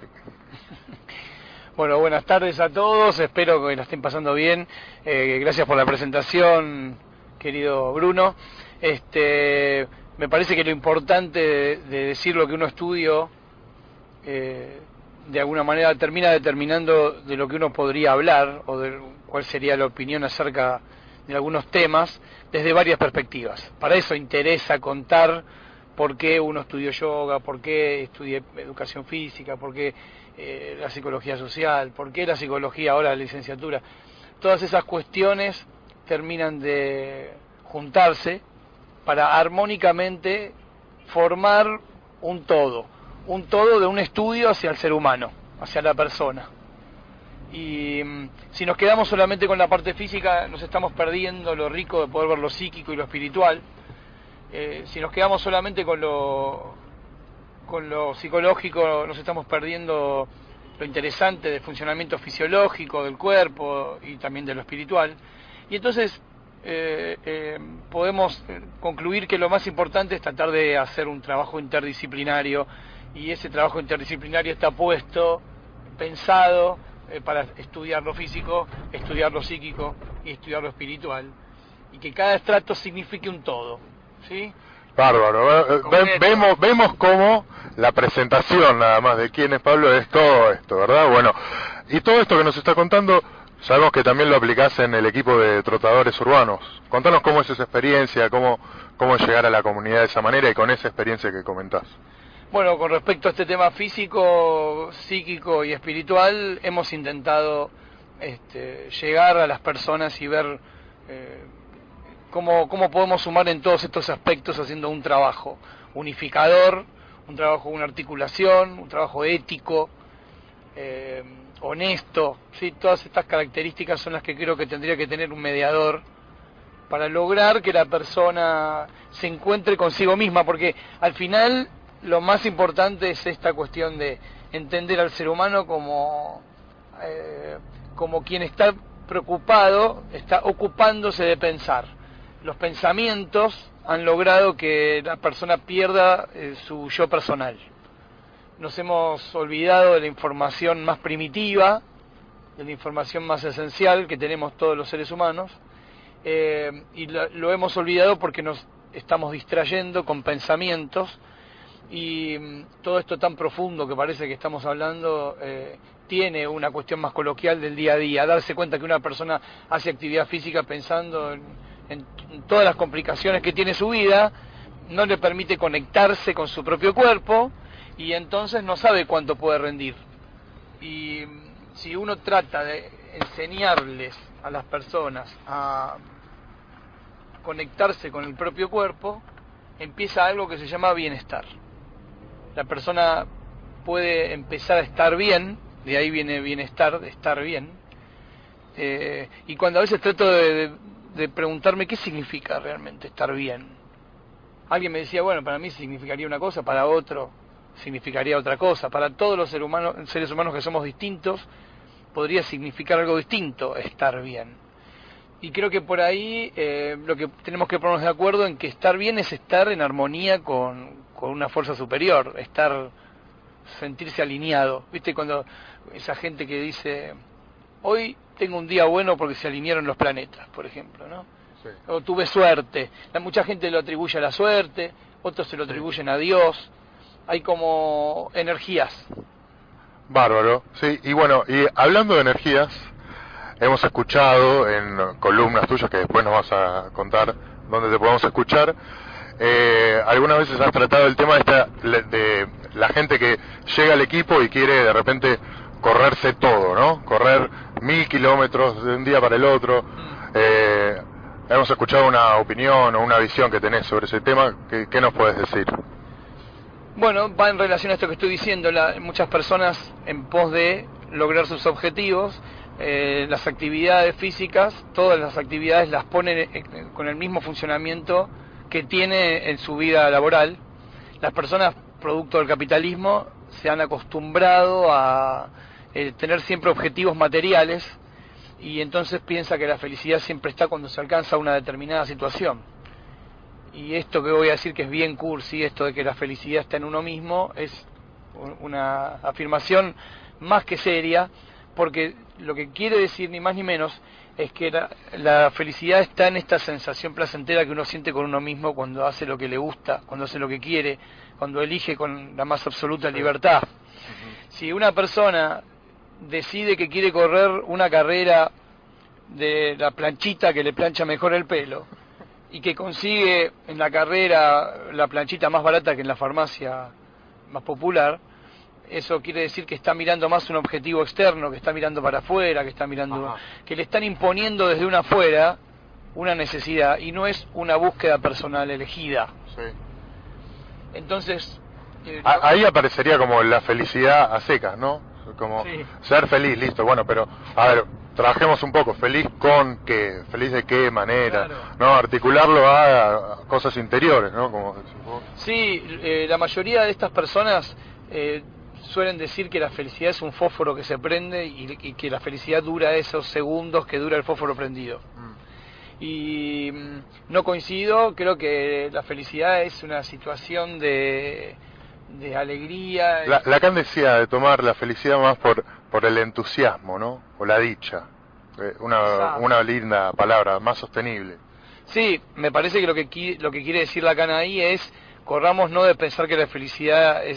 Bueno, buenas tardes a todos, espero que la estén pasando bien. Eh, gracias por la presentación, querido Bruno. Este, me parece que lo importante de, de decir lo que uno estudió, eh, de alguna manera termina determinando de lo que uno podría hablar, o de cuál sería la opinión acerca de algunos temas, desde varias perspectivas. Para eso interesa contar por qué uno estudió yoga, por qué estudié educación física, por qué eh, la psicología social, por qué la psicología ahora la licenciatura. Todas esas cuestiones terminan de juntarse para armónicamente formar un todo, un todo de un estudio hacia el ser humano, hacia la persona. Y mmm, si nos quedamos solamente con la parte física, nos estamos perdiendo lo rico de poder ver lo psíquico y lo espiritual. Eh, si nos quedamos solamente con lo con lo psicológico, nos estamos perdiendo lo interesante del funcionamiento fisiológico del cuerpo y también de lo espiritual. Y entonces eh, eh, podemos concluir que lo más importante es tratar de hacer un trabajo interdisciplinario, y ese trabajo interdisciplinario está puesto, pensado eh, para estudiar lo físico, estudiar lo psíquico y estudiar lo espiritual, y que cada estrato signifique un todo. ¿Sí?
Bárbaro. Ve, vemos vemos cómo la presentación nada más de quién es Pablo es todo esto, ¿verdad? Bueno, y todo esto que nos está contando Sabemos que también lo aplicás en el equipo de trotadores urbanos. Contanos cómo es esa experiencia, cómo, cómo es llegar a la comunidad de esa manera y con esa experiencia que comentás.
Bueno, con respecto a este tema físico, psíquico y espiritual, hemos intentado este, llegar a las personas y ver eh, cómo, cómo podemos sumar en todos estos aspectos haciendo un trabajo unificador, un trabajo, una articulación, un trabajo ético, eh, honesto, ¿sí? Todas estas características son las que creo que tendría que tener un mediador para lograr que la persona se encuentre consigo misma, porque al final lo más importante es esta cuestión de entender al ser humano como, eh, como quien está preocupado, está ocupándose de pensar. Los pensamientos han logrado que la persona pierda eh, su yo personal. Nos hemos olvidado de la información más primitiva, de la información más esencial que tenemos todos los seres humanos, eh, y lo, lo hemos olvidado porque nos estamos distrayendo con pensamientos, y mm, todo esto tan profundo que parece que estamos hablando eh, tiene una cuestión más coloquial del día a día. Darse cuenta que una persona hace actividad física pensando en, en, en todas las complicaciones que tiene su vida, no le permite conectarse con su propio cuerpo, y entonces no sabe cuánto puede rendir. Y si uno trata de enseñarles a las personas a conectarse con el propio cuerpo, empieza algo que se llama bienestar. La persona puede empezar a estar bien, de ahí viene bienestar, de estar bien, eh, y cuando a veces trato de, de, de preguntarme qué significa realmente estar bien, alguien me decía, bueno, para mí significaría una cosa, para otro significaría otra cosa. Para todos los seres humanos, seres humanos que somos distintos, podría significar algo distinto estar bien. Y creo que por ahí eh, lo que tenemos que ponernos de acuerdo en que estar bien es estar en armonía con, con una fuerza superior, estar, sentirse alineado. ¿Viste? Cuando esa gente que dice, hoy tengo un día bueno porque se alinearon los planetas, por ejemplo, ¿no? Sí. O tuve suerte. La, mucha gente lo atribuye a la suerte, otros se lo atribuyen a Dios. Hay como energías.
Bárbaro, sí, y bueno, y hablando de energías, hemos escuchado en columnas tuyas, que después nos vas a contar dónde te podemos escuchar, eh, algunas veces has tratado el tema de, esta, de la gente que llega al equipo y quiere de repente correrse todo, ¿no? Correr mil kilómetros de un día para el otro. Eh, hemos escuchado una opinión o una visión que tenés sobre ese tema. ¿Qué, qué nos puedes decir?
Bueno, va en relación a esto que estoy diciendo. La, muchas personas en pos de lograr sus objetivos, eh, las actividades físicas, todas las actividades las ponen eh, con el mismo funcionamiento que tiene en su vida laboral. Las personas, producto del capitalismo, se han acostumbrado a eh, tener siempre objetivos materiales, y entonces piensa que la felicidad siempre está cuando se alcanza una determinada situación. Y esto que voy a decir, que es bien cursi, esto de que la felicidad está en uno mismo, es una afirmación más que seria, porque lo que quiere decir ni más ni menos es que la, la felicidad está en esta sensación placentera que uno siente con uno mismo cuando hace lo que le gusta, cuando hace lo que quiere, cuando elige con la más absoluta libertad. Uh-huh. Si una persona decide que quiere correr una carrera de la planchita que le plancha mejor el pelo, y que consigue en la carrera la planchita más barata que en la farmacia más popular, eso quiere decir que está mirando más un objetivo externo, que está mirando para afuera, que está mirando, Ajá. que le están imponiendo desde una afuera una necesidad, y no es una búsqueda personal elegida.
Sí.
Entonces
eh, ahí aparecería como la felicidad a secas, ¿no? Como sí. Ser feliz, listo, bueno, pero a ver, trabajemos un poco, feliz con qué, feliz de qué manera, claro. No, articularlo a cosas interiores, ¿no? Como
sí, eh, la mayoría de estas personas eh, suelen decir que la felicidad es un fósforo que se prende, y, y que la felicidad dura esos segundos que dura el fósforo prendido. Mm. Y mm, no coincido, creo que la felicidad es una situación de, de alegría.
La, Lacan decía de tomar la felicidad más por, por el entusiasmo, ¿no? O la dicha. Eh, una, una linda palabra, más sostenible.
Sí, me parece que lo que, lo que quiere decir Lacan ahí es, corramos no de pensar que la felicidad es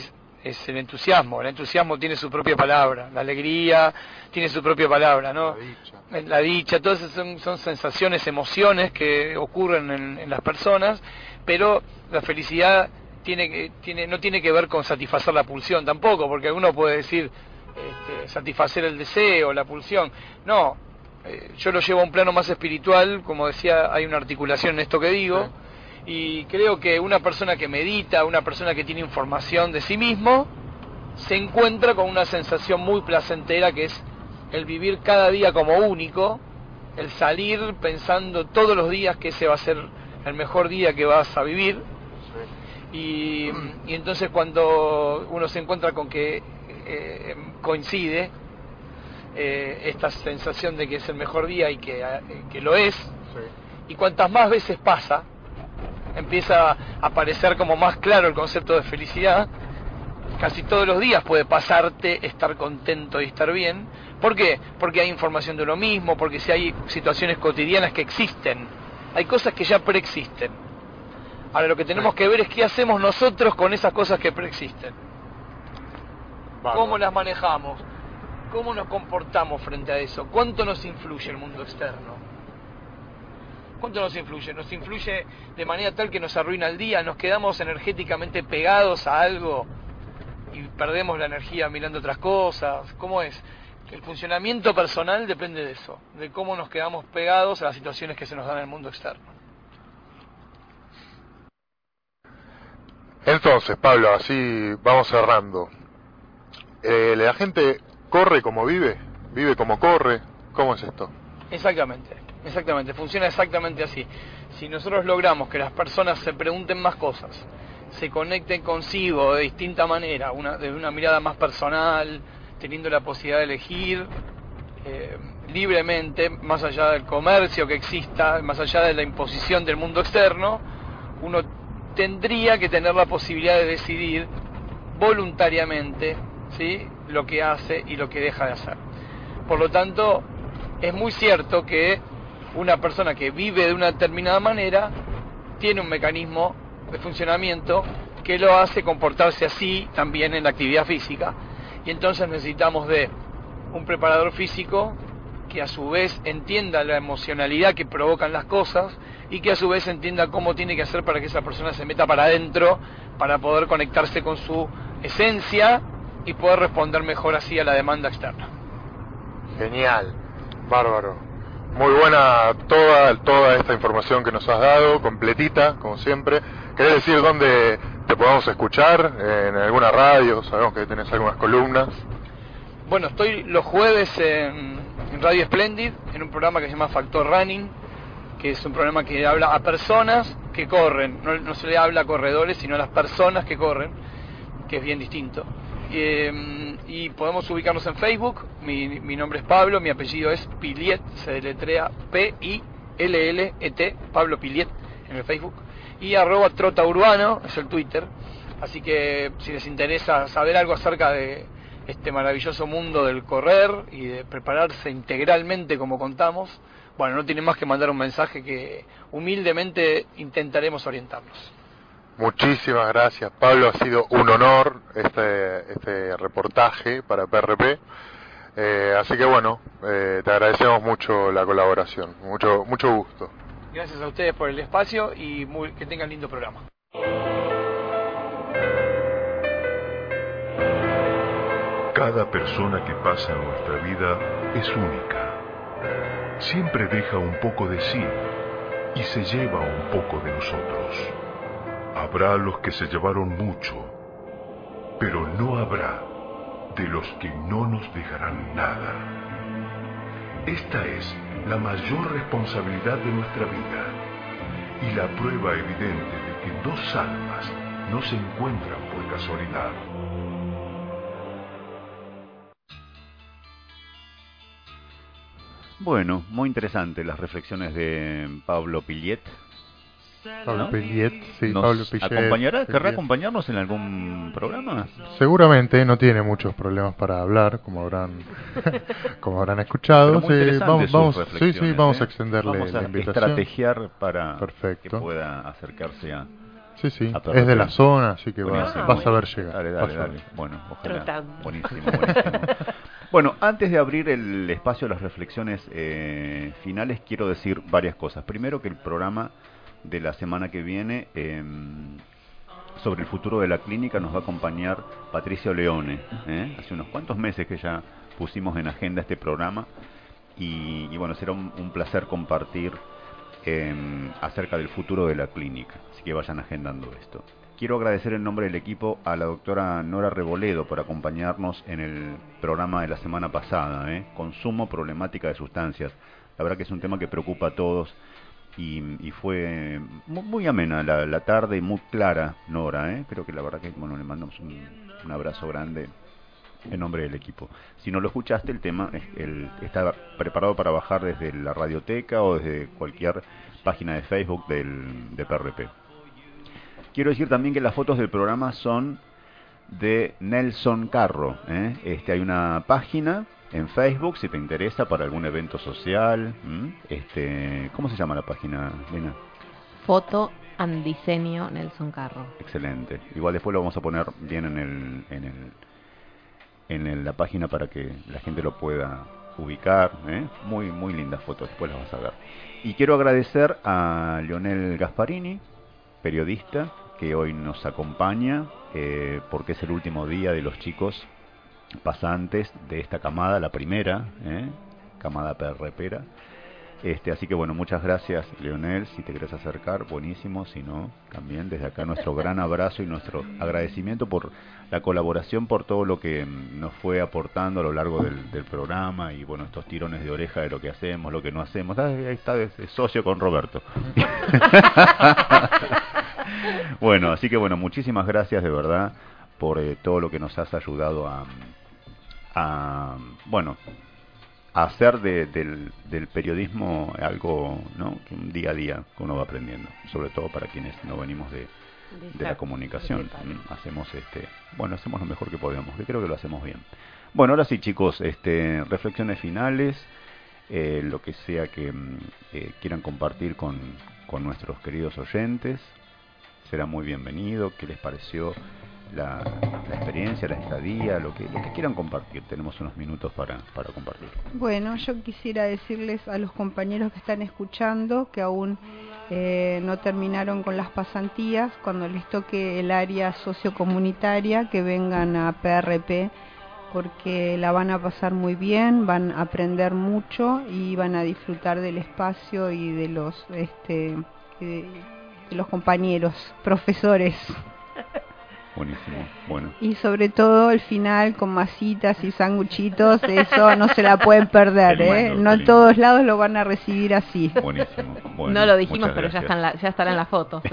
es el entusiasmo. El entusiasmo tiene su propia palabra, la alegría tiene su propia palabra, ¿no? La dicha, la dicha todas esas son, son sensaciones, emociones que ocurren en, en las personas, pero la felicidad tiene, tiene, no tiene que ver con satisfacer la pulsión tampoco, porque uno puede decir este, satisfacer el deseo, la pulsión. No, eh, yo lo llevo a un plano más espiritual, como decía, hay una articulación en esto que digo. Sí. Y creo que una persona que medita, una persona que tiene información de sí mismo, se encuentra con una sensación muy placentera, que es el vivir cada día como único, el salir pensando todos los días que ese va a ser el mejor día que vas a vivir. Y, y entonces cuando uno se encuentra con que eh, coincide eh, esta sensación de que es el mejor día y que, eh, que lo es, sí. Y cuantas más veces pasa, empieza a aparecer como más claro el concepto de felicidad. Casi todos los días puede pasarte estar contento y estar bien. ¿Por qué? Porque hay información de uno mismo, porque si hay situaciones cotidianas que existen, hay cosas que ya preexisten. Ahora lo que tenemos que ver es qué hacemos nosotros con esas cosas que preexisten. Vale. ¿Cómo las manejamos? ¿Cómo nos comportamos frente a eso? ¿Cuánto nos influye el mundo externo? ¿Cuánto nos influye? Nos influye de manera tal que nos arruina el día, nos quedamos energéticamente pegados a algo y perdemos la energía mirando otras cosas. ¿Cómo es? El funcionamiento personal depende de eso, de cómo nos quedamos pegados a las situaciones que se nos dan en el mundo externo.
Entonces, Pablo, así vamos cerrando. Eh, ¿La gente corre como vive? ¿Vive como corre? ¿Cómo es esto?
Exactamente, exactamente, funciona exactamente así. Si nosotros logramos que las personas se pregunten más cosas, se conecten consigo de distinta manera, una, de una mirada más personal, teniendo la posibilidad de elegir eh, libremente, más allá del comercio que exista, más allá de la imposición del mundo externo, uno tendría que tener la posibilidad de decidir voluntariamente, ¿sí?, lo que hace y lo que deja de hacer. Por lo tanto, es muy cierto que una persona que vive de una determinada manera tiene un mecanismo de funcionamiento que lo hace comportarse así también en la actividad física, y entonces necesitamos de un preparador físico que a su vez entienda la emocionalidad que provocan las cosas y que a su vez entienda cómo tiene que hacer para que esa persona se meta para adentro, para poder conectarse con su esencia y poder responder mejor así a la demanda externa.
Genial, bárbaro. Muy buena toda, toda esta información que nos has dado, completita, como siempre. ¿Querés decir dónde te podemos escuchar? ¿En alguna radio? Sabemos que tenés algunas columnas.
Bueno, estoy los jueves en, en Radio Splendid, en un programa que se llama Factor Running, que es un programa que habla a personas que corren. No, no se le habla a corredores, sino a las personas que corren, que es bien distinto. Eh, y podemos ubicarnos en Facebook. Mi, mi nombre es Pablo, mi apellido es Pilliet, se deletrea P I L L E T, Pablo Pilliet en el Facebook, y arroba Trota Urbano es el Twitter. Así que si les interesa saber algo acerca de este maravilloso mundo del correr y de prepararse integralmente como contamos, bueno, no tienen más que mandar un mensaje que humildemente intentaremos orientarlos.
Muchísimas gracias, Pablo, ha sido un honor este, este reportaje para P R P, eh, así que bueno, eh, te agradecemos mucho la colaboración, mucho, mucho gusto.
Gracias a ustedes por el espacio y muy, que tengan lindo programa.
Cada persona que pasa en nuestra vida es única. Siempre deja un poco de sí y se lleva un poco de nosotros. Habrá los que se llevaron mucho, pero no habrá de los que no nos dejarán nada. Esta es la mayor responsabilidad de nuestra vida y la prueba evidente de que dos almas no se encuentran por casualidad.
Bueno, muy interesante las reflexiones de Pablo Pilliet.
Pablo ¿no? Pilliet, sí,
¿Nos
Pablo Pilliet.
acompañará? ¿Querrá
Pilliet.
acompañarnos en algún programa?
Seguramente no tiene muchos problemas para hablar, como habrán como habrán escuchado. Sí, vamos, vamos, sí, sí, vamos a extenderle
vamos a
la invitación.
estrategiar para
Perfecto.
que pueda acercarse a
Sí, sí, es de la zona, así que vas,
Buenísimo.
vas a ver llegar.
Dale,
vas
dale,
a ver.
dale. Bueno, ojalá.
Trotando.
Buenísimo, buenísimo. Bueno, antes de abrir el espacio a las reflexiones eh, finales, quiero decir varias cosas. Primero, que el programa de la semana que viene eh, sobre el futuro de la clínica nos va a acompañar Patricio Leone. ¿eh? Hace unos cuantos meses que ya pusimos en agenda este programa y, y bueno, será un, un placer compartir eh, acerca del futuro de la clínica. Así que vayan agendando esto. Quiero agradecer en nombre del equipo a la doctora Nora Reboledo por acompañarnos en el programa de la semana pasada, ¿eh? Consumo, problemática de sustancias. La verdad que es un tema que preocupa a todos y, y fue muy, muy amena la, la tarde y muy clara, Nora, ¿eh? Creo que la verdad que bueno, le mandamos un, un abrazo grande en nombre del equipo. Si no lo escuchaste, el tema es, el, está preparado para bajar desde la radioteca o desde cualquier página de Facebook del, de P R P. Quiero decir también que las fotos del programa son de Nelson Carro. ¿eh? Este, hay una página en Facebook, si te interesa, para algún evento social. ¿m? Este, ¿Cómo se llama la página, Lena?
Foto and Diseño Nelson Carro.
Excelente. Igual después lo vamos a poner bien en el... En el en el, la página para que la gente lo pueda ubicar, ¿eh? muy muy lindas fotos, después las vas a ver. Y quiero agradecer a Leonel Gasparini, periodista, que hoy nos acompaña, eh, porque es el último día de los chicos pasantes de esta camada, la primera, ¿eh? camada perrepera. Este, así que bueno, muchas gracias, Leonel. Si te querés acercar, buenísimo. Si no, también desde acá nuestro gran abrazo y nuestro agradecimiento por la colaboración, por todo lo que nos fue aportando a lo largo del, del programa y bueno, estos tirones de oreja de lo que hacemos, lo que no hacemos. Ah, ahí está, es, es socio con Roberto. Bueno, así que bueno, muchísimas gracias de verdad por eh, todo lo que nos has ayudado a, a bueno, a hacer de, del, del periodismo algo, ¿no? Un día a día que uno va aprendiendo, sobre todo para quienes no venimos de, de la comunicación. Hacemos este, bueno, hacemos lo mejor que podemos, que creo que lo hacemos bien. Bueno, ahora sí, chicos, este, reflexiones finales, eh, lo que sea que eh, quieran compartir con, con nuestros queridos oyentes, será muy bienvenido. ¿Qué les pareció La, la experiencia, la estadía, lo que, lo que quieran compartir? Tenemos unos minutos para, para compartir.
Bueno, yo quisiera decirles a los compañeros que están escuchando que aún eh, no terminaron con las pasantías, cuando les toque el área sociocomunitaria, que vengan a P R P, porque la van a pasar muy bien, van a aprender mucho y van a disfrutar del espacio y de los, este, de, de los compañeros, profesores.
Buenísimo, bueno.
Y sobre todo el final con masitas y sanguchitos, eso no se la pueden perder, ¿eh? Lindo, no en todos lados lo van a recibir así.
Buenísimo. Bueno,
no lo dijimos, pero ya, están la, ya estará en la foto.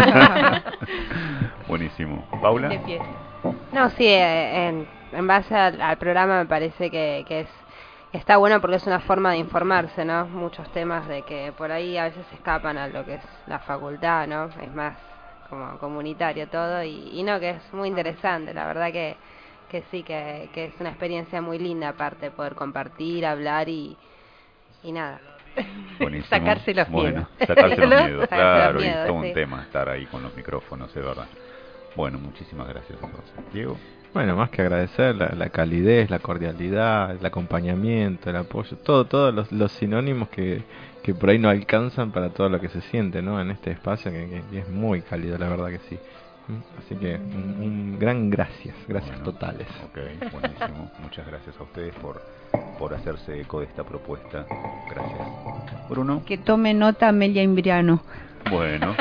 Buenísimo. ¿Paula?
No, sí, en, en base al, al programa me parece que, que es está bueno porque es una forma de informarse, ¿no? Muchos temas de que por ahí a veces escapan a lo que es la facultad, ¿no? Es más como comunitario todo y, y no, que es muy interesante, la verdad que, que sí, que, que es una experiencia muy linda aparte, poder compartir, hablar y, y nada.
Buenísimo.
Sacarse los
bueno,
miedos.
Sacarse los miedos,
Sacarse
claro,
los miedos,
y todo
sí.
un tema estar ahí con los micrófonos, es verdad. Bueno, muchísimas gracias entonces. Diego.
Bueno, más que agradecer la, la calidez, la cordialidad, el acompañamiento, el apoyo, todo, todos los, los sinónimos que, que por ahí no alcanzan para todo lo que se siente, ¿no? En este espacio que, que, que es muy cálido, la verdad que sí. Así que un, un gran gracias, gracias bueno, totales.
Ok, buenísimo. Muchas gracias a ustedes por, por hacerse eco de esta propuesta. Gracias. Bruno.
Que tome nota Amelia Imbriano.
Bueno.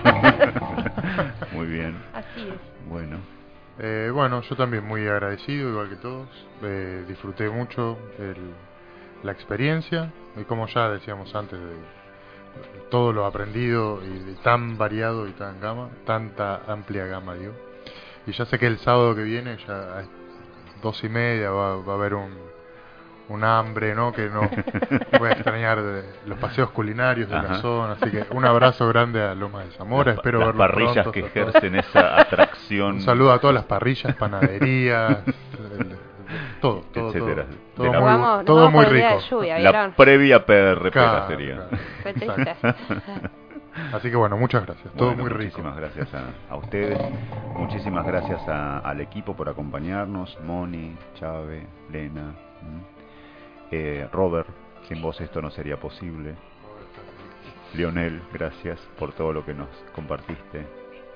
Muy bien.
Así es.
Bueno.
Eh, bueno, yo también muy agradecido, igual que todos. Eh, disfruté mucho el, la experiencia y como ya decíamos antes, de todo lo aprendido y de tan variado y tan gama, tanta amplia gama, digo. Y ya sé que el sábado que viene, ya a dos y media, va, va a haber un, un hambre, ¿no? Que no voy a extrañar de los paseos culinarios de Ajá. la zona. Así que un abrazo grande a Lomas de Zamora.
Las,
espero
las
verlos
parrillas
pronto,
que ejercen esa atracción.
Un saludo a todas las parrillas, panaderías, el, todo, todo,
etcétera.
todo, todo
la,
muy,
vamos,
todo muy
rico.
Lluvia,
la previa P R P
claro,
sería.
Claro. Así que bueno, muchas gracias, todo
bueno,
muy rico.
Muchísimas gracias a, a ustedes, muchísimas gracias a, al equipo por acompañarnos, Moni, Chave, Lena, eh, Robert, sin vos esto no sería posible. Lionel, gracias por todo lo que nos compartiste.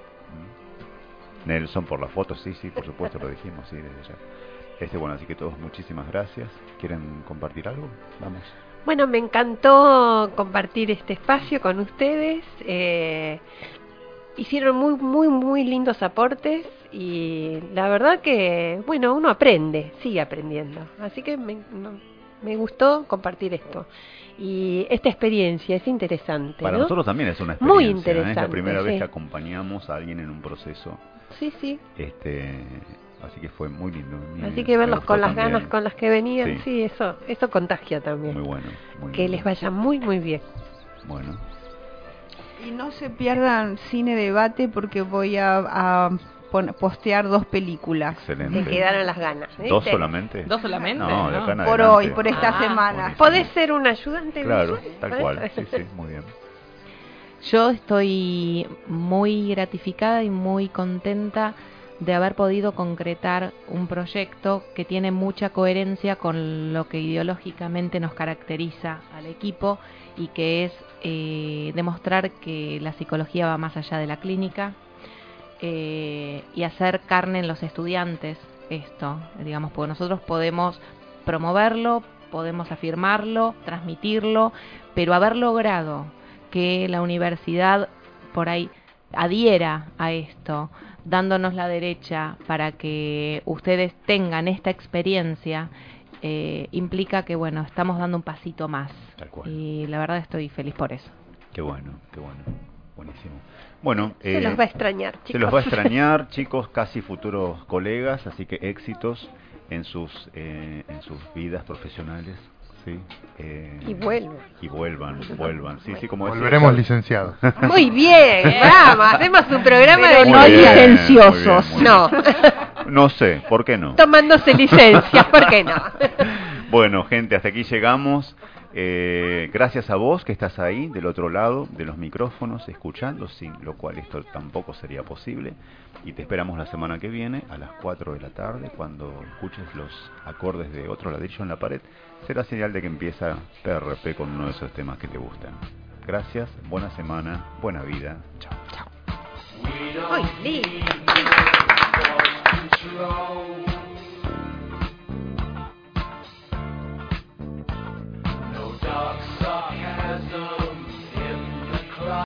Nelson por la foto, sí, sí, por supuesto, lo dijimos, sí, desde ya. Este, bueno, así que todos muchísimas gracias. ¿Quieren compartir algo? Vamos.
Bueno, me encantó compartir este espacio con ustedes. Eh, hicieron muy, muy, muy lindos aportes y la verdad que, bueno, uno aprende, sigue aprendiendo. Así que me, no, me gustó compartir esto. Y esta experiencia es interesante.
Para
¿no?
nosotros también es una experiencia.
Muy interesante.
¿eh? Es la primera
sí.
vez que acompañamos a alguien en un proceso.
Sí, sí.
Este, así que fue muy lindo. Muy
así que verlos con las
también.
ganas con las que venían, sí,
sí
eso eso contagia también.
Muy bueno. Muy
que
lindo.
les vaya muy, muy bien.
Bueno.
Y no se pierdan Cine Debate porque voy a, a pon, postear dos películas.
Excelente.
Te quedaron las ganas. ¿viste?
¿Dos solamente?
¿Dos solamente?
No, de acá en
por
adelante.
hoy, por esta
Ah,
semana.
¿Podés ser un ayudante?
Claro,
visual?
tal cual. Sí, sí, muy bien.
Yo estoy muy gratificada y muy contenta de haber podido concretar un proyecto que tiene mucha coherencia con lo que ideológicamente nos caracteriza al equipo y que es eh, demostrar que la psicología va más allá de la clínica eh, y hacer carne en los estudiantes esto, digamos, porque nosotros podemos promoverlo, podemos afirmarlo, transmitirlo, pero haber logrado que la universidad por ahí adhiera a esto, dándonos la derecha para que ustedes tengan esta experiencia, eh, implica que, bueno, estamos dando un pasito más.
Tal cual.
Y la verdad estoy feliz por eso.
Qué bueno, qué bueno. Buenísimo. Bueno,
Se
eh,
los va a extrañar, chicos.
Se los va a extrañar, chicos, casi futuros colegas, así que éxitos en sus eh, en sus vidas profesionales. Sí, eh,
y vuelvan.
Y vuelvan, vuelvan. Sí, sí, como
Volveremos
decía,
licenciados.
Muy bien, vamos, hacemos un programa
Pero
de
no
bien,
licenciosos.
muy bien, muy bien.
No.
No sé, ¿por qué no?
Tomándose licencias, ¿por qué no?
Bueno, gente, hasta aquí llegamos. Eh, gracias a vos que estás ahí del otro lado de los micrófonos escuchando, sin lo cual esto tampoco sería posible. Y te esperamos la semana que viene a las cuatro de la tarde cuando escuches los acordes de Otro Ladrillo en la Pared. Será señal de que empieza P R P con uno de esos temas que te gustan. Gracias, buena semana, buena vida. Chao.
Chao. Muy lindo.